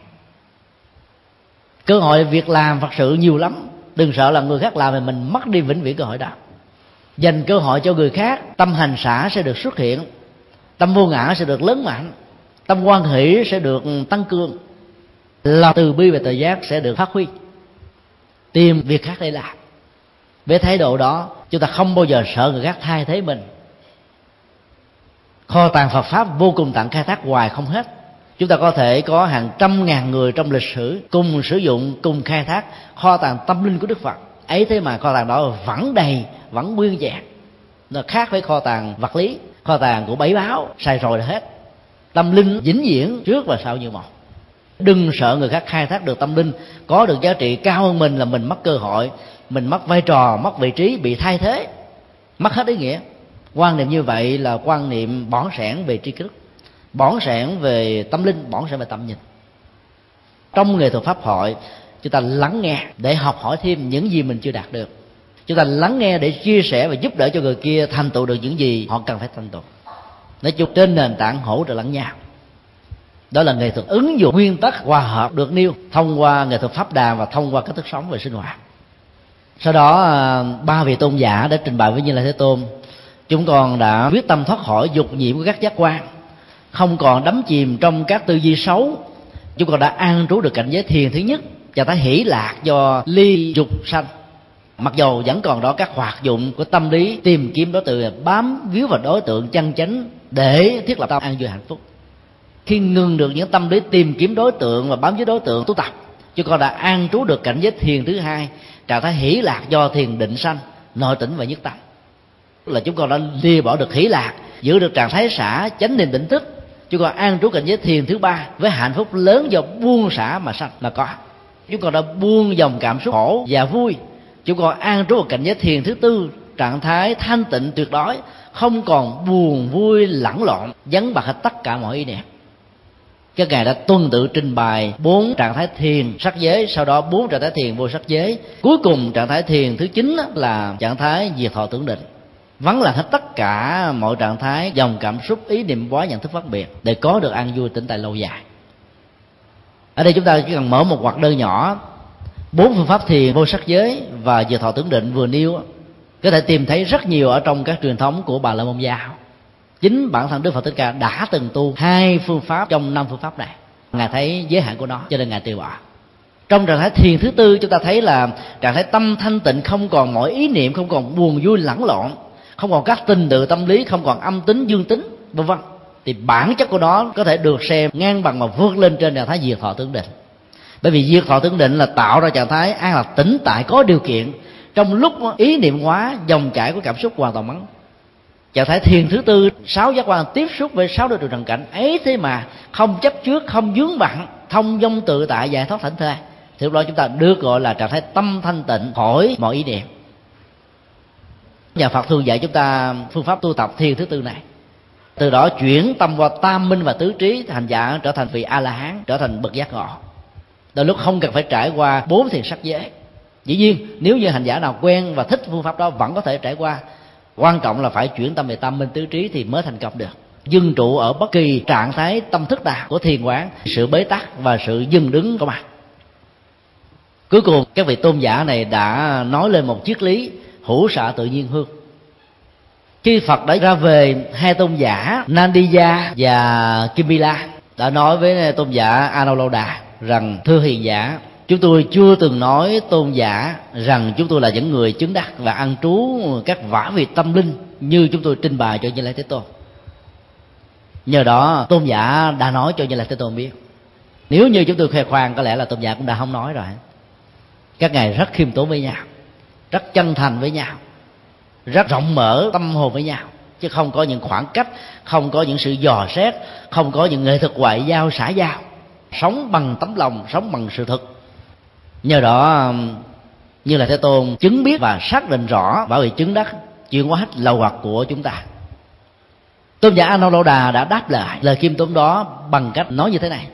Cơ hội việc làm Phật sự nhiều lắm, đừng sợ là người khác làm thì mình mất đi vĩnh viễn cơ hội đó. Dành cơ hội cho người khác, tâm hành xả sẽ được xuất hiện, tâm vô ngã sẽ được lớn mạnh, tâm hoan hỷ sẽ được tăng cường, lòng từ bi và tự giác sẽ được phát huy. Tìm việc khác để làm. Với thái độ đó, chúng ta không bao giờ sợ người khác thay thế mình. Kho tàng Phật pháp vô cùng tận, khai thác hoài không hết. Chúng ta có thể có hàng trăm ngàn người trong lịch sử cùng sử dụng, cùng khai thác kho tàng tâm linh của Đức Phật. Ấy thế mà kho tàng đó vẫn đầy, vẫn nguyên vẹn. Nó khác với kho tàng vật lý, kho tàng của bảy báo xài rồi là hết. Tâm linh vĩnh viễn trước và sau như một. Đừng sợ người khác khai thác được tâm linh, có được giá trị cao hơn mình là mình mất cơ hội, mình mất vai trò, mất vị trí, bị thay thế, mất hết ý nghĩa. Quan niệm như vậy là quan niệm bỏn sẻn về tri thức, bỏn sẻn về tâm linh, bỏn sẻn về tâm nhìn. Trong nghệ thuật pháp hội, chúng ta lắng nghe để học hỏi thêm những gì mình chưa đạt được. Chúng ta lắng nghe để chia sẻ và giúp đỡ cho người kia thành tựu được những gì họ cần phải thành tựu. Nói chung trên nền tảng hỗ trợ lẫn nhau. Đó là nghệ thuật ứng dụng nguyên tắc hòa hợp được nêu thông qua nghệ thuật pháp đàm và thông qua cách thức sống và sinh hoạt. Sau đó ba vị tôn giả đã trình bày với Như Lai Thế Tôn. Chúng con đã quyết tâm thoát khỏi dục nhiễm của các giác quan, không còn đắm chìm trong các tư duy xấu. Chúng con đã an trú được cảnh giới thiền thứ nhất, và thấy hỷ lạc do ly dục sanh. Mặc dầu vẫn còn đó các hoạt dụng của tâm lý tìm kiếm đối tượng, bám víu vào đối tượng chân chánh để thiết lập tâm an vui hạnh phúc. Khi ngừng được những tâm lý tìm kiếm đối tượng và bám víu đối tượng tu tập, chúng con đã an trú được cảnh giới thiền thứ hai, trạng thái hỷ lạc do thiền định sanh, nội tỉnh và nhất tâm. Là chúng con đã lìa bỏ được hỷ lạc, giữ được trạng thái xả, chánh niệm tỉnh thức. Chúng con an trú cảnh giới thiền thứ ba với hạnh phúc lớn do buông xả mà sanh mà có. Chúng con đã buông dòng cảm xúc khổ và vui. Chúng con an trú ở cảnh giới thiền thứ tư, trạng thái thanh tịnh tuyệt đối, không còn buồn vui lẫn lộn, vắng bặt hết tất cả mọi ý niệm. Các ngài đã tuân tự trình bày 4 trạng thái thiền sắc giới, sau đó 4 trạng thái thiền vô sắc giới, cuối cùng trạng thái thiền thứ 9 là trạng thái diệt thọ tưởng định, vắng là hết tất cả mọi trạng thái dòng cảm xúc, ý niệm quá, nhận thức phân biệt, để có được an vui tĩnh tại lâu dài. Ở đây chúng ta chỉ cần mở một ngoặc đơn nhỏ, 4 phương pháp thiền vô sắc giới và diệt thọ tưởng định vừa nêu có thể tìm thấy rất nhiều ở trong các truyền thống của Bà La Môn giáo. Chính bản thân Đức Phật Thích Ca đã từng tu 2 phương pháp trong 5 phương pháp này. Ngài thấy giới hạn của nó cho nên Ngài từ bỏ. Trong trạng thái thiền thứ tư, chúng ta thấy là trạng thái tâm thanh tịnh, không còn mọi ý niệm, không còn buồn vui lẫn lộn, không còn các tình tự tâm lý, không còn âm tính dương tính, vân vân. Thì bản chất của nó có thể được xem ngang bằng mà vượt lên trên trạng thái diệt thọ tưởng định. Bởi vì diệt thọ tưởng định là tạo ra trạng thái an lạc tĩnh tại có điều kiện, trong lúc ý niệm hóa, dòng chảy của cảm xúc hoàn toàn vắng. Trạng thái thiền thứ tư, 6 giác quan tiếp xúc với 6 đối tượng trần cảnh, ấy thế mà không chấp trước, không vướng bận, thông dong tự tại, giải thoát thảnh thơi. Thì lúc đó chúng ta được gọi là trạng thái tâm thanh tịnh khỏi mọi ý niệm. Nhà Phật thường dạy chúng ta phương pháp tu tập thiền thứ tư này, từ đó chuyển tâm qua tam minh và tứ trí, hành giả trở thành vị A La Hán, trở thành bậc giác ngộ. Đôi lúc không cần phải trải qua 4 thiền sắc giới. Dĩ nhiên nếu như hành giả nào quen và thích phương pháp đó vẫn có thể trải qua. Quan trọng là phải chuyển tâm về tam minh tứ trí thì mới thành công được. Dừng trụ ở bất kỳ trạng thái tâm thức nào của thiền quán, sự bế tắc và sự dừng đứng có mặt. Cuối cùng các vị tôn giả này đã nói lên một triết lý hữu xạ tự nhiên hương. Khi Phật đã ra về, hai tôn giả Nandiya và Kimbila đã nói với tôn giả Anuruddha rằng: thưa hiền giả, chúng tôi chưa từng nói tôn giả rằng chúng tôi là những người chứng đắc và ăn trú các vả vị tâm linh như chúng tôi trình bày cho Như Lai Thế Tôn. Nhờ đó tôn giả đã nói cho Như Lai Thế Tôn biết. Nếu như chúng tôi khoe khoang, có lẽ là tôn giả cũng đã không nói rồi. Các ngài rất khiêm tốn với nhau, rất chân thành với nhau, rất rộng mở tâm hồn với nhau, chứ không có những khoảng cách, không có những sự dò xét, không có những nghệ thuật ngoại giao xã giao. Sống bằng tấm lòng, sống bằng sự thực. Nhờ đó Như Lai Thế Tôn chứng biết và xác định rõ bảo vệ chứng đắc chuyển hóa hết lậu hoặc của chúng ta. Tôn giả Anuruddha đã đáp lại lời khiêm tốn đó bằng cách nói như thế này: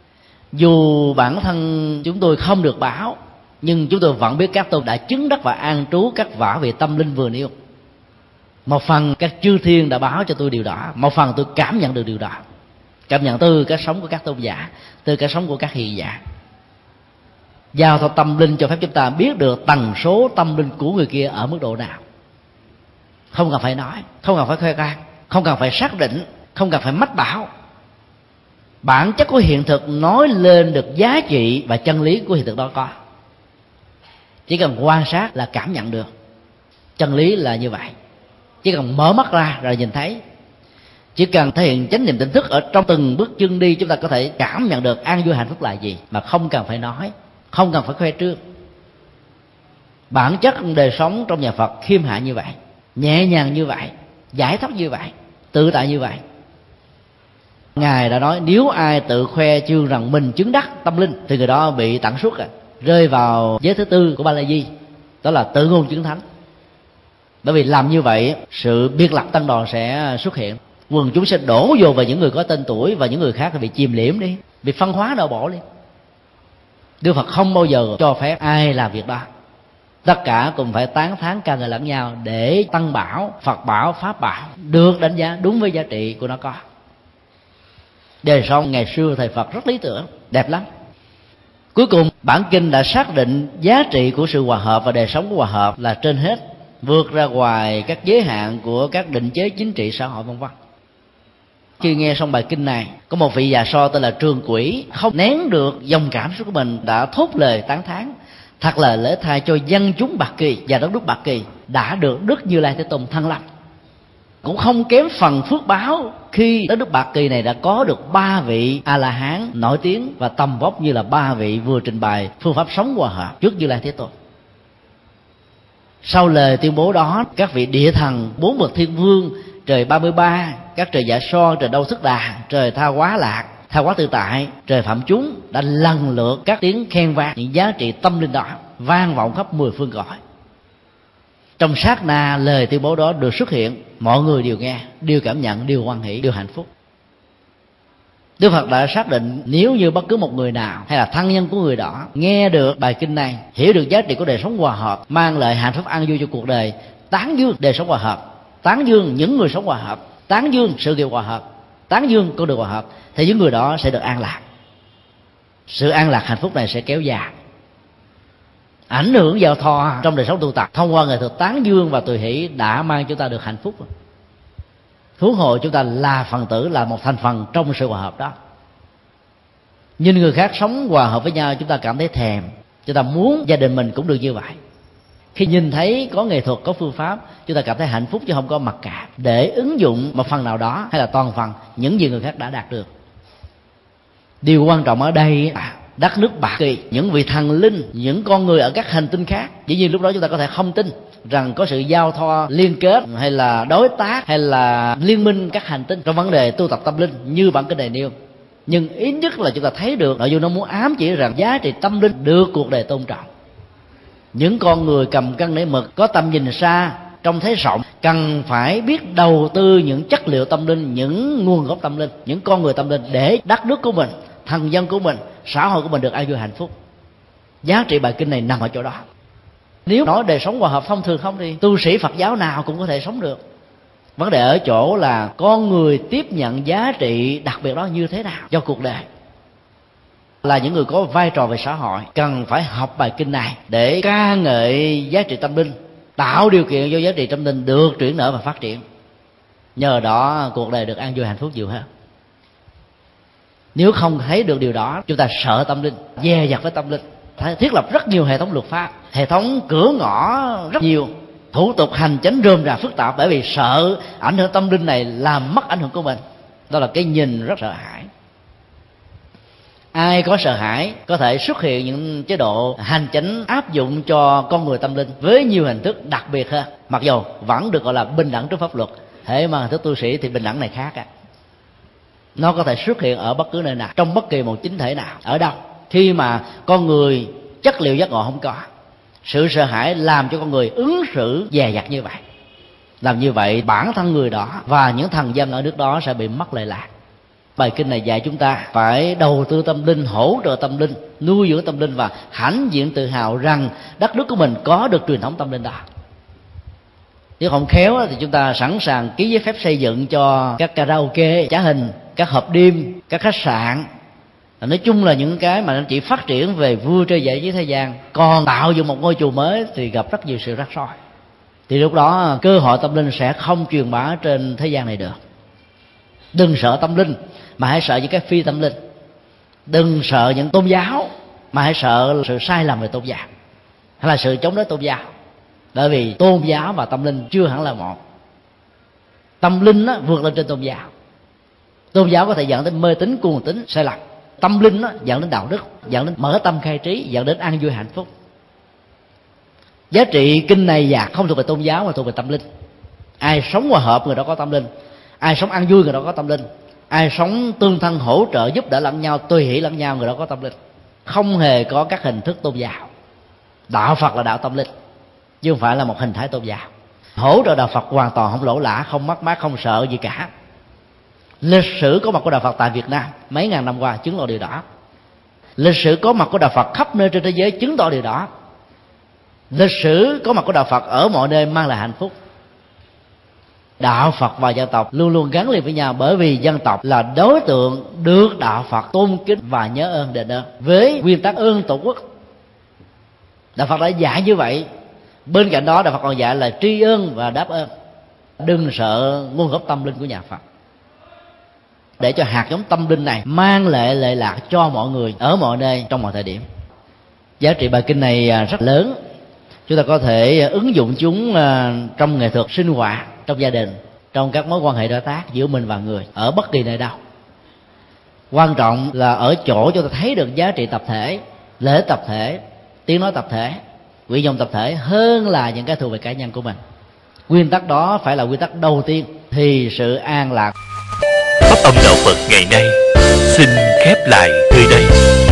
dù bản thân chúng tôi không được báo, nhưng chúng tôi vẫn biết các tôn đã chứng đắc và an trú các vả về tâm linh vừa nêu. Một phần các chư thiên đã báo cho tôi điều đó, một phần tôi cảm nhận được điều đó, cảm nhận từ cái sống của các tôn giả, từ cái sống của các hiền giả. Giao thoa tâm linh cho phép chúng ta biết được tần số tâm linh của người kia ở mức độ nào. Không cần phải nói, không cần phải khoe khoang, không cần phải xác định, không cần phải mách bảo. Bản chất của hiện thực nói lên được giá trị và chân lý của hiện thực đó có. Chỉ cần quan sát là cảm nhận được. Chân lý là như vậy. Chỉ cần mở mắt ra rồi nhìn thấy. Chỉ cần thể hiện chánh niệm tỉnh thức ở trong từng bước chân đi, chúng ta có thể cảm nhận được an vui hạnh phúc là gì, mà không cần phải nói, không cần phải khoe trương. Bản chất đời sống trong nhà Phật khiêm hạ như vậy, nhẹ nhàng như vậy, giải thoát như vậy, tự tại như vậy. Ngài đã nói nếu ai tự khoe trương rằng mình chứng đắc tâm linh thì người đó bị tận suất rơi vào giới thứ tư của Ba La Di, đó là tự ngôn chứng thánh. Bởi vì làm như vậy, sự biệt lập tăng đoàn sẽ xuất hiện, quần chúng sẽ đổ vô vào những người có tên tuổi, và những người khác thì bị chìm liễm đi, bị phân hóa đổ bỏ đi. Đức Phật không bao giờ cho phép ai làm việc đó. Tất cả cùng phải tán thán ca ngợi lẫn nhau để tăng bảo, Phật bảo, Pháp bảo được đánh giá đúng với giá trị của nó có. Đời sống ngày xưa thầy Phật rất lý tưởng, đẹp lắm. Cuối cùng bản kinh đã xác định giá trị của sự hòa hợp và đời sống của hòa hợp là trên hết, vượt ra ngoài các giới hạn của các định chế chính trị xã hội vân vân. Khi nghe xong bài kinh này, có một vị già so tên là Trương Quỷ không nén được dòng cảm xúc của mình, đã thốt lời tán thán: thật là lễ thay cho dân chúng Bạc Kỳ và đất nước Bạc Kỳ đã được Đức Như Lai Thế Tôn thăng lâm. Cũng không kém phần phước báo khi đất nước Bạc Kỳ này đã có được 3 vị A-la-hán nổi tiếng và tầm vóc như là 3 vị vừa trình bày phương pháp sống hòa hợp trước Như Lai Thế Tôn. Sau lời tuyên bố đó, các vị địa thần 4 bậc thiên vương, trời 33, các trời Dạ So, trời Đâu Thức Đà, trời Tha Quá Lạc, Tha Quá Tự Tại, trời Phạm Chúng đã lần lượt các tiếng khen vang những giá trị tâm linh đó vang vọng khắp 10 phương cõi. Trong sát na lời tuyên bố đó được xuất hiện, mọi người đều nghe, đều cảm nhận, đều hoan hỷ, đều hạnh phúc. Đức Phật đã xác định nếu như bất cứ một người nào hay là thân nhân của người đó nghe được bài kinh này, hiểu được giá trị của đời sống hòa hợp, mang lại hạnh phúc an vui cho cuộc đời, tán dương đời sống hòa hợp, tán dương những người sống hòa hợp, tán dương sự nghiệp hòa hợp, tán dương con đường hòa hợp, thì những người đó sẽ được an lạc. Sự an lạc hạnh phúc này sẽ kéo dài. Ảnh hưởng giao thoa trong đời sống tu tập thông qua nghệ thuật tán dương và tùy hỷ đã mang chúng ta được hạnh phúc. Huống hồ chúng ta là phần tử, là một thành phần trong sự hòa hợp đó. Nhìn người khác sống hòa hợp với nhau, chúng ta cảm thấy thèm, chúng ta muốn gia đình mình cũng được như vậy. Khi nhìn thấy có nghệ thuật, có phương pháp, chúng ta cảm thấy hạnh phúc chứ không có mặc cảm, để ứng dụng một phần nào đó hay là toàn phần những gì người khác đã đạt được. Điều quan trọng ở đây là đất nước Bạc Kỳ, những vị thần linh, những con người ở các hành tinh khác. Dĩ nhiên lúc đó chúng ta có thể không tin rằng có sự giao thoa, liên kết hay là đối tác hay là liên minh các hành tinh trong vấn đề tu tập tâm linh như bản kinh này nêu. Nhưng ít nhất là chúng ta thấy được nội dung nó muốn ám chỉ rằng giá trị tâm linh được cuộc đời tôn trọng. Những con người cầm cân nảy mực, có tầm nhìn xa, trong thế rộng, cần phải biết đầu tư những chất liệu tâm linh, những nguồn gốc tâm linh, những con người tâm linh để đất nước của mình, thần dân của mình, xã hội của mình được an vui hạnh phúc. Giá trị bài kinh này nằm ở chỗ đó. Nếu nói đời sống hòa hợp thông thường không thì tu sĩ Phật giáo nào cũng có thể sống được. Vấn đề ở chỗ là con người tiếp nhận giá trị đặc biệt đó như thế nào cho cuộc đời. là những người có vai trò về xã hội cần phải học bài kinh này để ca ngợi giá trị tâm linh, tạo điều kiện cho giá trị tâm linh được chuyển nở và phát triển. Nhờ đó cuộc đời được an vui hạnh phúc nhiều hơn. Nếu không thấy được điều đó, chúng ta sợ tâm linh, dè dặt với tâm linh, thiết lập rất nhiều hệ thống luật pháp, hệ thống cửa ngõ rất nhiều, thủ tục hành chính rườm rà phức tạp, bởi vì sợ ảnh hưởng tâm linh này làm mất ảnh hưởng của mình. Đó là cái nhìn rất sợ hãi. Ai có sợ hãi có thể xuất hiện những chế độ hành chính áp dụng cho con người tâm linh với nhiều hình thức đặc biệt hơn, mặc dù vẫn được gọi là bình đẳng trước pháp luật. Thế mà hình thức tu sĩ thì bình đẳng này khác á. Nó có thể xuất hiện ở bất cứ nơi nào, trong bất kỳ một chính thể nào, ở đâu. Khi mà con người chất liệu giác ngộ không có, sự sợ hãi làm cho con người ứng xử dè dặt như vậy. Làm như vậy bản thân người đó và những thần dân ở nước đó sẽ bị mất lệ lạc. Bài kinh này dạy chúng ta phải đầu tư tâm linh, hỗ trợ tâm linh, nuôi dưỡng tâm linh và hãnh diện tự hào rằng đất nước của mình có được truyền thống tâm linh đó. Nếu không khéo thì chúng ta sẵn sàng ký giấy phép xây dựng cho các karaoke, trá hình, các hộp đêm, các khách sạn. Nói chung là những cái mà nó chỉ phát triển về vui chơi giải trí thế gian, còn tạo dựng một ngôi chùa mới thì gặp rất nhiều sự rắc rối. Thì lúc đó cơ hội tâm linh sẽ không truyền bá trên thế gian này được. Đừng sợ tâm linh mà hãy sợ những cái phi tâm linh. Đừng sợ những tôn giáo mà hãy sợ sự sai lầm về tôn giáo, hay là sự chống đối tôn giáo. Bởi vì tôn giáo và tâm linh chưa hẳn là một. Tâm linh vượt lên trên tôn giáo. Tôn giáo có thể dẫn đến mê tín, cuồng tín, sai lầm. Tâm linh dẫn đến đạo đức, dẫn đến mở tâm khai trí, dẫn đến an vui hạnh phúc. Giá trị kinh này không thuộc về tôn giáo mà thuộc về tâm linh. Ai sống hòa hợp người đó có tâm linh, ai sống an vui người đó có tâm linh, ai sống tương thân hỗ trợ giúp đỡ lẫn nhau, tùy hỷ lẫn nhau người đó có tâm linh. Không hề có các hình thức tôn giáo. Đạo Phật là đạo tâm linh, chứ không phải là một hình thái tôn giáo. Hỗ trợ đạo Phật hoàn toàn không lỗ lã, không mất mát, không sợ gì cả. Lịch sử có mặt của đạo Phật tại Việt Nam mấy ngàn năm qua chứng tỏ điều đó. Lịch sử có mặt của đạo Phật khắp nơi trên thế giới chứng tỏ điều đó. Lịch sử có mặt của đạo Phật ở mọi nơi mang lại hạnh phúc. Đạo Phật và dân tộc luôn luôn gắn liền với nhau, bởi vì dân tộc là đối tượng được đạo Phật tôn kính và nhớ ơn đền ơn với nguyên tắc ơn tổ quốc. Đạo Phật đã dạy như vậy. Bên cạnh đó đạo Phật còn dạy là tri ân và đáp ơn. Đừng sợ nguồn gốc tâm linh của nhà Phật, để cho hạt giống tâm linh này mang lại lệ lạc cho mọi người ở mọi nơi trong mọi thời điểm. Giá trị bài kinh này rất lớn. Chúng ta có thể ứng dụng chúng trong nghệ thuật sinh hoạt, trong gia đình, trong các mối quan hệ đối tác giữa mình và người ở bất kỳ nơi đâu. Quan trọng là ở chỗ chúng ta thấy được giá trị tập thể, lợi ích tập thể, tiếng nói tập thể, nguyện vọng tập thể hơn là những cái thuộc về cá nhân của mình. Nguyên tắc đó phải là nguyên tắc đầu tiên thì sự an lạc. Pháp âm đạo Phật ngày nay xin khép lại nơi đây.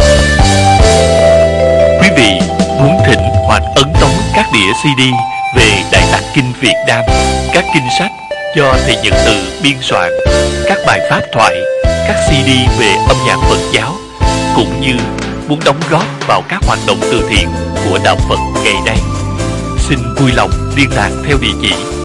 Quý vị muốn thỉnh hoặc ấn tống các đĩa CD về Đại Tạng Kinh Việt Nam, các kinh sách do thầy Nhật Từ biên soạn, các bài pháp thoại, các CD về âm nhạc Phật giáo, cũng như muốn đóng góp vào các hoạt động từ thiện của đạo Phật ngày nay, xin vui lòng liên lạc theo địa chỉ